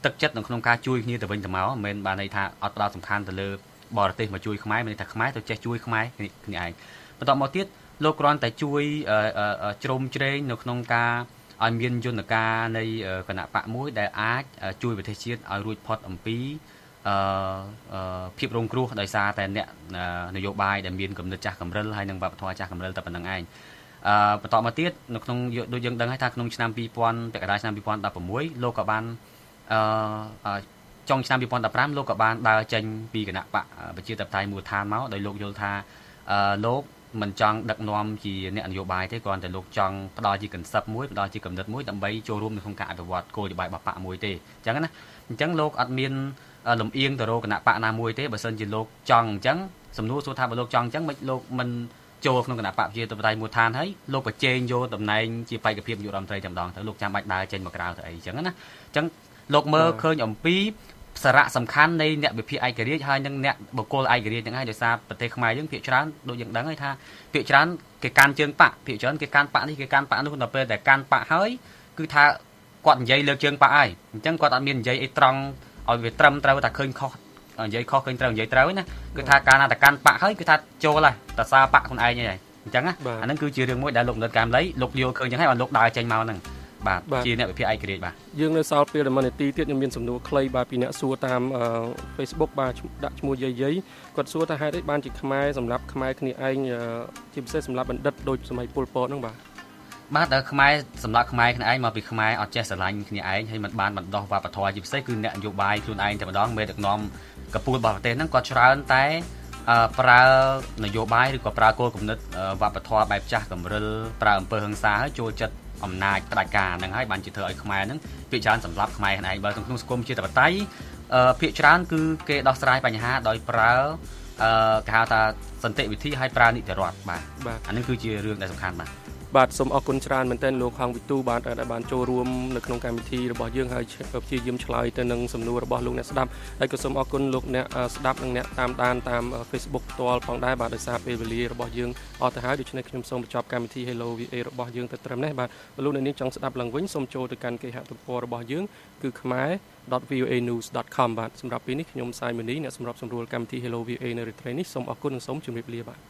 ទឹកចិត្តនៅក្នុងការជួយគ្នាទៅវិញទៅមកមិនមែនបានន័យថាអត់ផ្ដោតសំខាន់ទៅលើបរទេសមកជួយខ្មែរមានន័យថាខ្មែរទៅចេះជួយខ្មែរគ្នាឯងបន្តមកទៀតលោកគ្រាន់តែជួយជ្រោមជ្រែងនៅក្នុងការឲ្យមានយន្តការនៃគណៈបកមួយដែលអាចជួយប្រទេសជាតិឲ្យរួចផុតអំពីអឺភាពរងគ្រោះដោយសារតែអ្នកនយោបាយដែលមានគំនិតចាស់កំរិលហើយនិងវប្បធម៌ចាស់កំរិលតែប៉ុណ្្នឹងឯងអឺបន្តមកទៀតនៅក្នុងដូចយើងដឹងហើយថាក្នុងឆ្នាំពីរពាន់ពាក់កណ្ដាលឆ្នាំពីរពាន់ដប់ប្រាំមួយលោកក៏បានអឺចុងឆ្នាំពីរពាន់ដប់ប្រាំលោកក៏បានដើរចេញពីគណៈបកប្រជាធិបតេយ្យមូលដ្ឋានមកដោយលោកយល់ថាអឺលោកមិនចង់ដឹកនាំជាអ្នកនយោបាយទេគ្រាន់តែលោកចង់ផ្ដល់ជាកន្សឹបមួយផ្ដល់ជាកំណត់មួយដើម្បីចូលរួមនៅក្នុងការអភិវឌ្ឍគោលនយោបាយរបស់បកមួយទេអញ្ចឹងណាអញ្ចឹងលោកអត់មានលំអៀងទៅរកគណៈបកណាមួយទេបើសិនជាលោកចង់អញ្ចឹងសំណួរសួរថាបើលោកចង់អញ្ចឹងមិនលោកមិនចូលក្នុងគណៈបកប្រជាធិបតេយ្យមូលដ្ឋានហើយលោកប្រជែងយកតំណែងជាបេក្ខភាពនាយករដ្ឋមន្ត្រីតែម្ដងទៅលោកចាំបាច់ដើរចេញមកក្រៅទៅអីអញ្ចឹងណាអញ្ចឹងលោកមើលឃើញអំពីសារៈសំខាន់នៃអ្នកវិភាគឯករាជ្យហើយនិងអ្នកបុគ្គលឯករាជ្យទាំងហើយដោយសារប្រទេសខ្មែរយើងភាគច្រើនដូចយើងដឹងហើយថាភាគច្រើនគេកាន់ជើងបកភាគច្រើនគេកាន់បកនេះគេកាន់បកនោះដល់ពេលតែកាន់បកហើយគឺថាគាត់និយាយលើកជើងបកហើយអញ្ចឹងគាត់អត់មាននិយាយអីត្រង់ឲ្យវាត្រឹមត្រូវតែឃើញខុសនិយាយខុសឃើញត្រូវនិយាយត្រូវណាគឺថាការណាតែកាន់បកហើយគឺថាចូលហើយតសារបកខ្លួនឯងហ្នឹងអញ្ចឹងណាអាហ្នឹងគឺជារឿងមួយដែលលោកបណ្ឌិតកែមលីលោកយល់ឃើញអញ្ចឹងហើយបានលោកដើរចេញមកហ្នឹងបាទជាអ្នកវិភាគឯករាជ្យបាទយើងនៅសល់ពេលមួយនាទីទៀតខ្ញុំមានសំណួរខ្លីបាទពីអ្នកសួរតាម Facebook បាទដាក់ឈ្មោះយាយយាយគាត់សួរថាហេតុអីបានជាខ្មែរសម្រាប់ខ្មែរគ្នាឯងជាពិសេសសម្រាប់បណ្ឌិតដូចសម័យពលពតហ្នឹងបាទបាទតែខ្មែរសម្រាប់ខ្មែរគ្នាឯងមកពីខ្មែរអត់ចេះស្រឡាញ់គ្នាឯងហើយមិនបានបណ្ដោះវប្បធម៌ជាពិសេសគឺអ្នកនយោបាយខ្លួនឯងតែម្ដងមេដឹកនាំកពូលរបស់ប្រទេសហ្នឹងគាត់ច្រើនតែប្រើនយោបាយឬក៏ប្រើគោលគំនិតវប្បធម៌បែបចាស់កម្រិលប្រើអំពើហិង្សាហើយចូលចិត្តអំណាចផ្ដាច់ការហ្នឹងហើយបានជាធ្វើឲ្យខ្មែរហ្នឹងភាគច្រើនសម្រាប់ខ្មែរខ្លួនឯងបើក្នុងសង្គមជាតបតៃភាគច្រើនគឺគេដោះស្រាយបញ្ហាដោយប្រើគេហៅថាសន្តិវិធីហើយប្រើនីតិរដ្ឋបាទអានេះគឺជារឿងដែលសំខាន់បាទបាទសូមអរគុណច្រើនមែនទែនលោកហងវិទូបាទដែលបានចូលរួមនៅក្នុងកម្មវិធីរបស់យើងហើយព្យាយាមឆ្លើយទៅនឹងសំណួររបស់លោកអ្នកស្ដាប់ហើយក៏សូមអរគុណលោកអ្នកស្ដាប់និងអ្នកតាមដានតាម Facebook ផ្ទាល់ផងដែរបាទដោយសារពេលវេលារបស់យើងអស់ទៅហើយដូច្នេះខ្ញុំសូមបញ្ចប់កម្មវិធី Hello វី เอ របស់យើងទៅត្រឹមនេះបាទបើលោកអ្នកនាងចង់ស្ដាប់ឡើងវិញសូមចូលទៅកាន់គេហទំព័ររបស់យើងគឺ khmer dot v o a news dot com បាទសម្រាប់ពេលនេះខ្ញុំសាយមនីអ្នកសម្របសម្រួលកម្មវិធី Hello វី เอ នៅរាត្រីនេះសូមអរគុណនិងសូមជម្រាបលាបាទ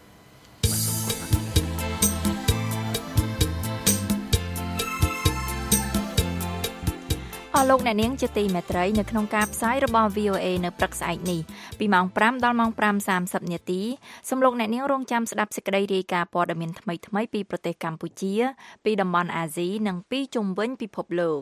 អស់លោកអ្នកនាងជាទីមេត្រីនៅក្នុងការផ្សាយរបស់ វី អូ เอ នៅព្រឹកស្អែកនេះពីម៉ោងប្រាំដល់ម៉ោងប្រាំសាមសិបនាទីសូមលោកអ្នកនាងរងចាំស្ដាប់សេចក្តីរាយការណ៍ព័ត៌មានថ្មីៗពីប្រទេសកម្ពុជាពីតំបន់អាស៊ីនិងពីជុំវិញពិភពលោក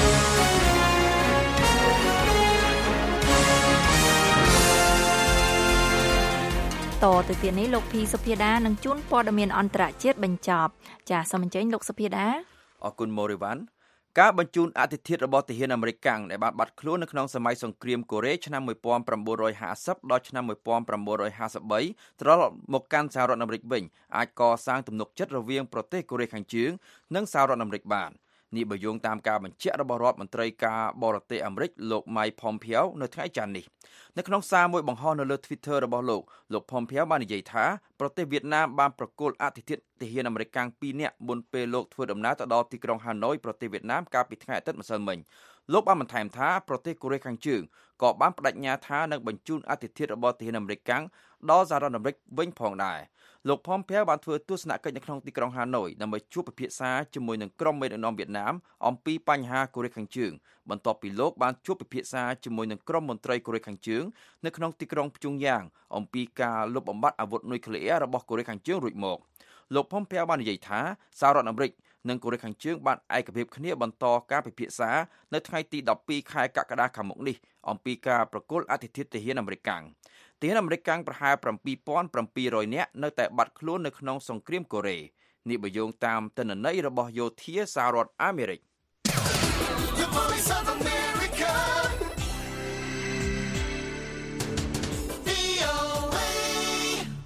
តទៅទៀតនេះលោកភីសុភាដានឹងជួនព័ត៌មានអន្តរជាតិបញ្ចប់ចាសសូមអញ្ជើញលោកសុភាដាអរគុណម៉ូរីវ៉ាន់ការបញ្ជូនអតិថិជនរបស់ទាហានអាមេរិកដែលបានបាត់ខ្លួននៅក្នុងសម័យសង្គ្រាមកូរ៉េឆ្នាំmột nghìn chín trămห้าสิบដល់ឆ្នាំmột nghìn chín trămห้าสิบ三ត្រឡប់មកកាន់សហរដ្ឋអាមេរិកវិញអាចកសាងទំនុកចិត្តរវាងប្រទេសកូរ៉េខាងជើងនិងសហរដ្ឋអាមេរិកបាននេះបើយោងតាមការបញ្ជាក់របស់រដ្ឋមន្ត្រីការបរទេសអាមេរិកលោក Mike Pompeo នៅថ្ងៃច័ន្ទនេះនៅក្នុងសារមួយបង្ហោះនៅលើ Twitter របស់លោកលោក Pompeo បាននិយាយថាប្រទេសវៀតណាមបានប្រគល់អតិថិជនទាហានអាមេរិកពីរនាក់មុនពេលលោកធ្វើដំណើរទៅដល់ទីក្រុងហាណូយប្រទេសវៀតណាមកាលពីថ្ងៃអាទិត្យម្សិលមិញលោកបានបន្ថែមថាប្រទេសកូរ៉េខាងជើងក៏បានបដិញ្ញាថានឹងបញ្ជូនអតិថិជនរបស់ទាហានអាមេរិកដល់សហរដ្ឋអាមេរិកវិញផងដែរលោក Pompeo បានធ្វើទស្សនកិច្ចនៅក្នុងទីក្រុងហាណូយដើម្បីជួបពិភាក្សាជាមួយនឹងក្រុមមេដឹកនាំវៀតណាមអំពីបញ្ហាកូរ៉េខាងជើងបន្ទាប់ពីលោកបានជួបពិភាក្សាជាមួយនឹងក្រុមមន្ត្រីកូរ៉េខាងជើងនៅក្នុងទីក្រុងព្យុងយ៉ាងអំពីការលុបបំបាត់អាវុធនុយក្លេអ៊ែររបស់កូរ៉េខាងជើងរួចមកលោក Pompeo បាននិយាយថាសហរដ្ឋអាមេរិកនិងកូរ៉េខាងជើងបានឯកភាពគ្នាបន្តការពិភាក្សានៅថ្ងៃទីដប់ពីរខែកក្កដាខាងមុខនេះអំពីការប្រគល់អតិថិជនទាហានអាមេរិកទាហានអាមេរិកប្រហែលseven thousand seven hundredនាក់នៅតែបាត់ខ្លួននៅក្នុងសង្គ្រាមកូរ៉េនេះបើយោងតាមទិន្នន័យរបស់យោធាសហរដ្ឋអាមេរិក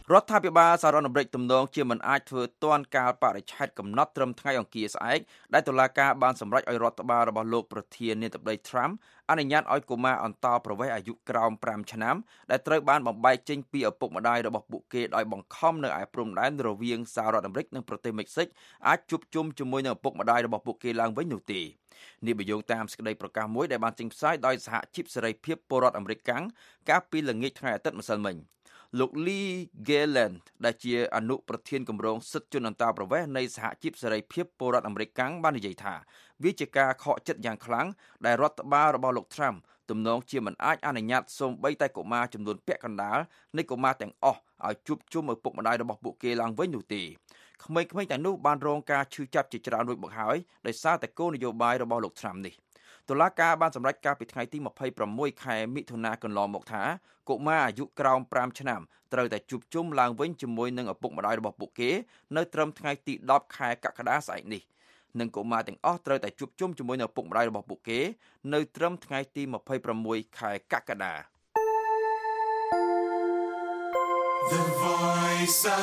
រដ្ឋាភិបាលសហរដ្ឋអាមេរិកទំនងជាមិនអាចធ្វើទាន់កាលបរិច្ឆេទកំណត់ត្រឹមថ្ងៃអង្គារស្អែកដែលតុលាការបានសម្រេចឲ្យរដ្ឋបាលរបស់លោកប្រធានាធិបតី Trump អនុញ្ញាតឲ្យកុមារអន្តោប្រវេសន៍អាយុក្រោមfiveឆ្នាំដែលត្រូវបានបំបែកចេញពីឪពុកម្ដាយរបស់ពួកគេដោយបង្ខំនៅឯព្រំដែនរវាងសហរដ្ឋអាមេរិកនិងប្រទេសមិចស៊ិកអាចជួបជុំជាមួយនឹងឪពុកម្ដាយរបស់ពួកគេឡើងវិញនោះទេនេះបញ្យងតាមសេចក្តីប្រកាសមួយដែលបានចេញផ្សាយដោយសហជីពសេរីភាពពលរដ្ឋអាមេរិកកាំងកាលពីល្ងាចថ្ងៃអាទិត្យម្សិលមិញលោក Lee Garland ដែលជាអនុប្រធានគម្រោងសិទ្ធិជនអន្តោប្រវេសន៍នៃសហជីពសេរីភាពពលរដ្ឋអាមេរិកកាំងបាននិយាយថាវាជាការខកចិត្តយ៉ាងខ្លាំងដែលរដ្ឋបាលរបស់លោក Trump ទំនងជាមិនអាចអនុញ្ញាតសូម្បីតែកុមារចំនួនពាក់កណ្ដាលនៃកុមារទាំងអស់ឲ្យជួបជុំឪពុកម្ដាយរបស់ពួកគេឡើងវិញនោះទេក្មេងៗទាំងនោះបានរងការឈឺចាប់ជាច្រើនរួចមកហើយដោយសារតែគោលនយោបាយរបស់លោក Trump នេះតុលាការបានសម្រេចកាលពីថ្ងៃទីtwenty-sixខែមិថុនាកន្លងមកថាកុមារអាយុក្រោមfiveឆ្នាំត្រូវតែជួបជុំឡើងវិញជាមួយនឹងឪពុកម្ដាយរបស់ពួកគេនៅត្រឹមថ្ងៃទីtenខែកក្កដាស្អែកនេះនិងកុមារទាំងអស់ត្រូវតែជួបជុំជាមួយនឹងឪពុកម្ដាយរបស់ពួកគេនៅត្រឹមថ្ងៃទីtwenty-sixខែកក្កដា The Voice of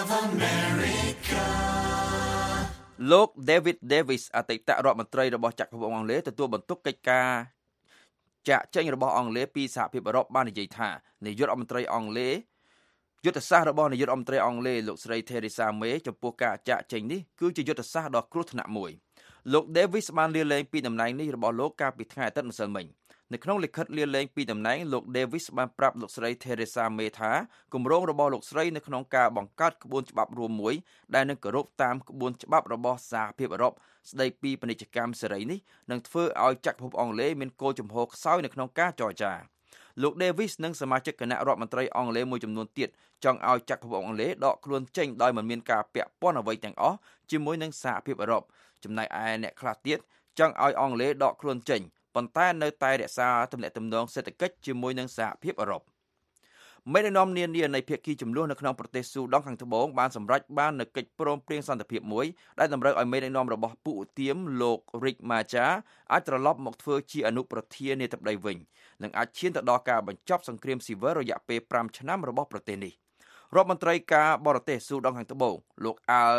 America លោក David Davis អតីតរដ្ឋមន្ត្រីរបស់ចក្រភពអង់គ្លេសទទួលបន្ទុកកិច្ចការចាក់ចេញរបស់អង់គ្លេសពីសហភាពអឺរ៉ុបបាននិយាយថានាយករដ្ឋមន្ត្រីអង់គ្លេសយុទ្ធសាស្ត្ររបស់នាយករដ្ឋមន្ត្រីអង់គ្លេសលោកស្រី Theresa May ចំពោះការចាក់ចេញនេះគឺជាយុទ្ធសាស្ត្រដ៏គ្រោះថ្នាក់មួយលោក Davis បានលាលែងពីតំណែងនេះរបស់លោកកាលពីថ្ងៃអាទិត្យម្សិលមិញនៅក្នុងលិខិតលាលែងពីតំណែងលោក Davis បានប្រាប់លោកស្រី Theresa May ថាគម្រោងរបស់លោកស្រីនៅក្នុងការបង្កើតក្បួនច្បាប់រួមមួយដែលនឹងគោរពតាមក្បួនច្បាប់របស់សហភាពអឺរ៉ុបស្ដីពីពាណិជ្ជកម្មសេរីនេះនឹងធ្វើឲ្យចក្រភពអង់គ្លេសមានគោលជំហរខ្សោយនៅក្នុងការចរចាលោក Davis និងសមាជិកគណៈរដ្ឋមន្ត្រីអង់គ្លេសមួយចំនួនទៀតចង់ឲ្យចក្រភពអង់គ្លេសដកខ្លួនចេញដោយមិនមានការពាក់ព័ន្ធអ្វីទាំងអស់ជាមួយនឹងសហភាពអឺរ៉ុបចំណែកឯអ្នកខ្លះទៀតចង់ឲ្យអង់គ្លេសដកខ្លួនចេញប៉ុន្តែនៅតែរក្សាទំនាក់ទំនងសេដ្ឋកិច្ចជាមួយនឹងសហភាពអឺរ៉ុបមេដឹកនាំនានានៃភាគីចំនួននៅក្នុងប្រទេសស៊ូដង់ខាងត្បូងបានសម្រេចបាននូវកិច្ចព្រមព្រៀងសន្តិភាពមួយដែលតម្រូវឲ្យមេដឹកនាំរបស់ពួកឧទាមលោក Riek Machar អាចត្រឡប់មកធ្វើជាអនុប្រធានាធិបតីវិញនិងអាចឈានទៅដល់ការបញ្ចប់សង្គ្រាមស៊ីវិលរយៈពេលfiveឆ្នាំរបស់ប្រទេសនេះរដ្ឋមន្ត្រីការបរទេសស៊ូដង់ខាងត្បូងលោក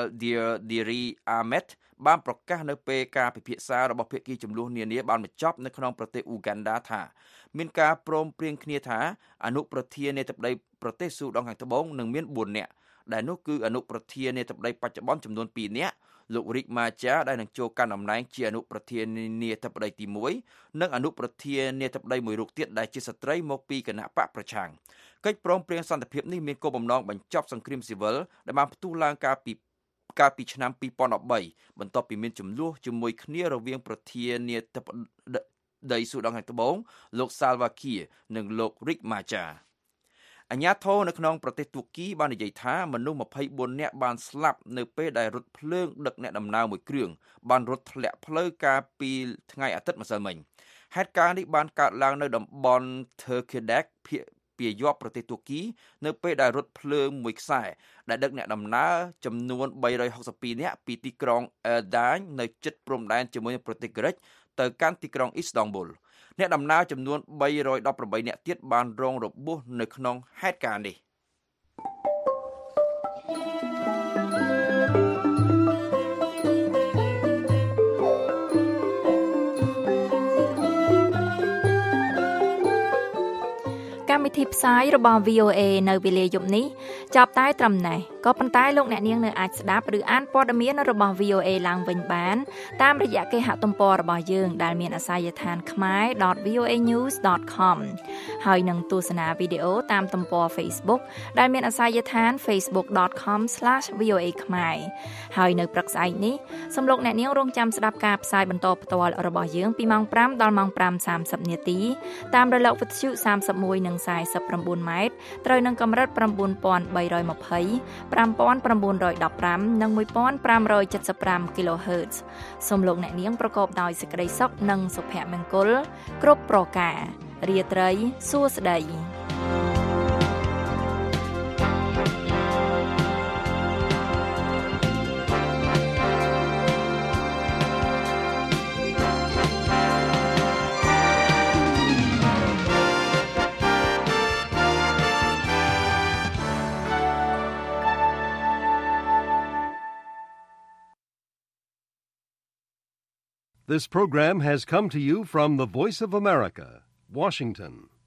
Al-Diri Ahmed បានប្រកាសនៅពេលការពិភាក្សារបស់ភាគីចំនួននានាបានបញ្ចប់នៅក្នុងប្រទេសអ៊ូហ្គាន់ដាថាមានការព្រមព្រៀងគ្នាថាអនុប្រធានាធិបតីប្រទេសស៊ូដង់ខាងត្បូងនឹងមានfourនាក់ដែលនោះគឺអនុប្រធានាធិបតីបច្ចុប្បន្នចំនួនtwoនាក់លោក Riek Machar ដែលនឹងចូលកាន់តំណែងជាអនុប្រធានាធិបតីទីoneនិងអនុប្រធានាធិបតីមួយរូបទៀតដែលជាស្ត្រីមកពីគណៈបកប្រឆាំងកិច្ចព្រមព្រៀងសន្តិភាពនេះមានគោលបំណងបញ្ចប់សង្គ្រាមស៊ីវិលដែលបានផ្ទុះឡើងកាលពីកាលពីឆ្នាំtwo thousand thirteenបន្ទាប់ពីមានចំនួនជាមួយគ្នារវាងប្រធានាធិបតីស៊ូដង់ខាងត្បូងលោក Salva Kiir និងលោក Riek Machar អាជ្ញាធរនៅក្នុងប្រទេសទួរគីបាននិយាយថាមនុស្សtwenty-fourនាក់បានស្លាប់នៅពេលដែលរថភ្លើងដឹកអ្នកដំណើរមួយគ្រឿងបានរត់ធ្លាក់ផ្លូវកាលពីថ្ងៃអាទិត្យម្សិលមិញហេតុការណ៍នេះបានកើតឡើងនៅតំបន់ Tekirdağ ពាយ័ព្យប្រទេសទួរគីនៅពេលដែលរថភ្លើងមួយខ្សែដែលដឹកអ្នកដំណើរចំនួនthree hundred sixty-twoនាក់ពីទីក្រុង Erdan នៅជិតព្រំដែនជាមួយនឹងប្រទេសក្រិចទៅកាន់ទីក្រុង Istanbul អ្នកដំណើរចំនួនthree hundred eighteenនាក់ទៀតបានរងរបួសនៅក្នុងហេតុការណ៍នេះកម្មវិធីផ្សាយរបស់ វី អូ เอ នៅវេលាយប់នេះចាប់តែត្រឹមណេះក៏ប៉ុន្តែលោកអ្នកនាងនៅអាចស្ដាប់ឬអានព័ត៌មានរបស់ វី អូ เอ ឡើងវិញបានតាមរយៈគេហទំព័ររបស់យើងដែលមានអាសយដ្ឋាន khmae dot v o a news dot com ហើយនឹងទស្សនាវីដេអូតាមទំព័រ Facebook ដែលមានអាសយដ្ឋាន facebook dot com slash v o a khmae ហើយនៅព្រឹកស្អែកនេះសូមលោកអ្នកនាងរងចាំស្ដាប់ការផ្សាយបន្តផ្ទាល់របស់យើងពីម៉ោងfiveដល់ម៉ោងfive thirtyនាទីតាមរលកវិទ្យុthirty-oneនិងforty-nineម៉ែត្រត្រូវនឹងកម្រិតnine thousand three hundred twenty, five thousand nine hundred fifteenនិងfifteen seventy-fiveគីឡូហឺត សូមលោកអ្នកនាងប្រកបដោយសេចក្តីសុខនិងសុភមង្គលគ្រប់ប្រការរាត្រីសួស្តី This program has come to you from the Voice of America, Washington.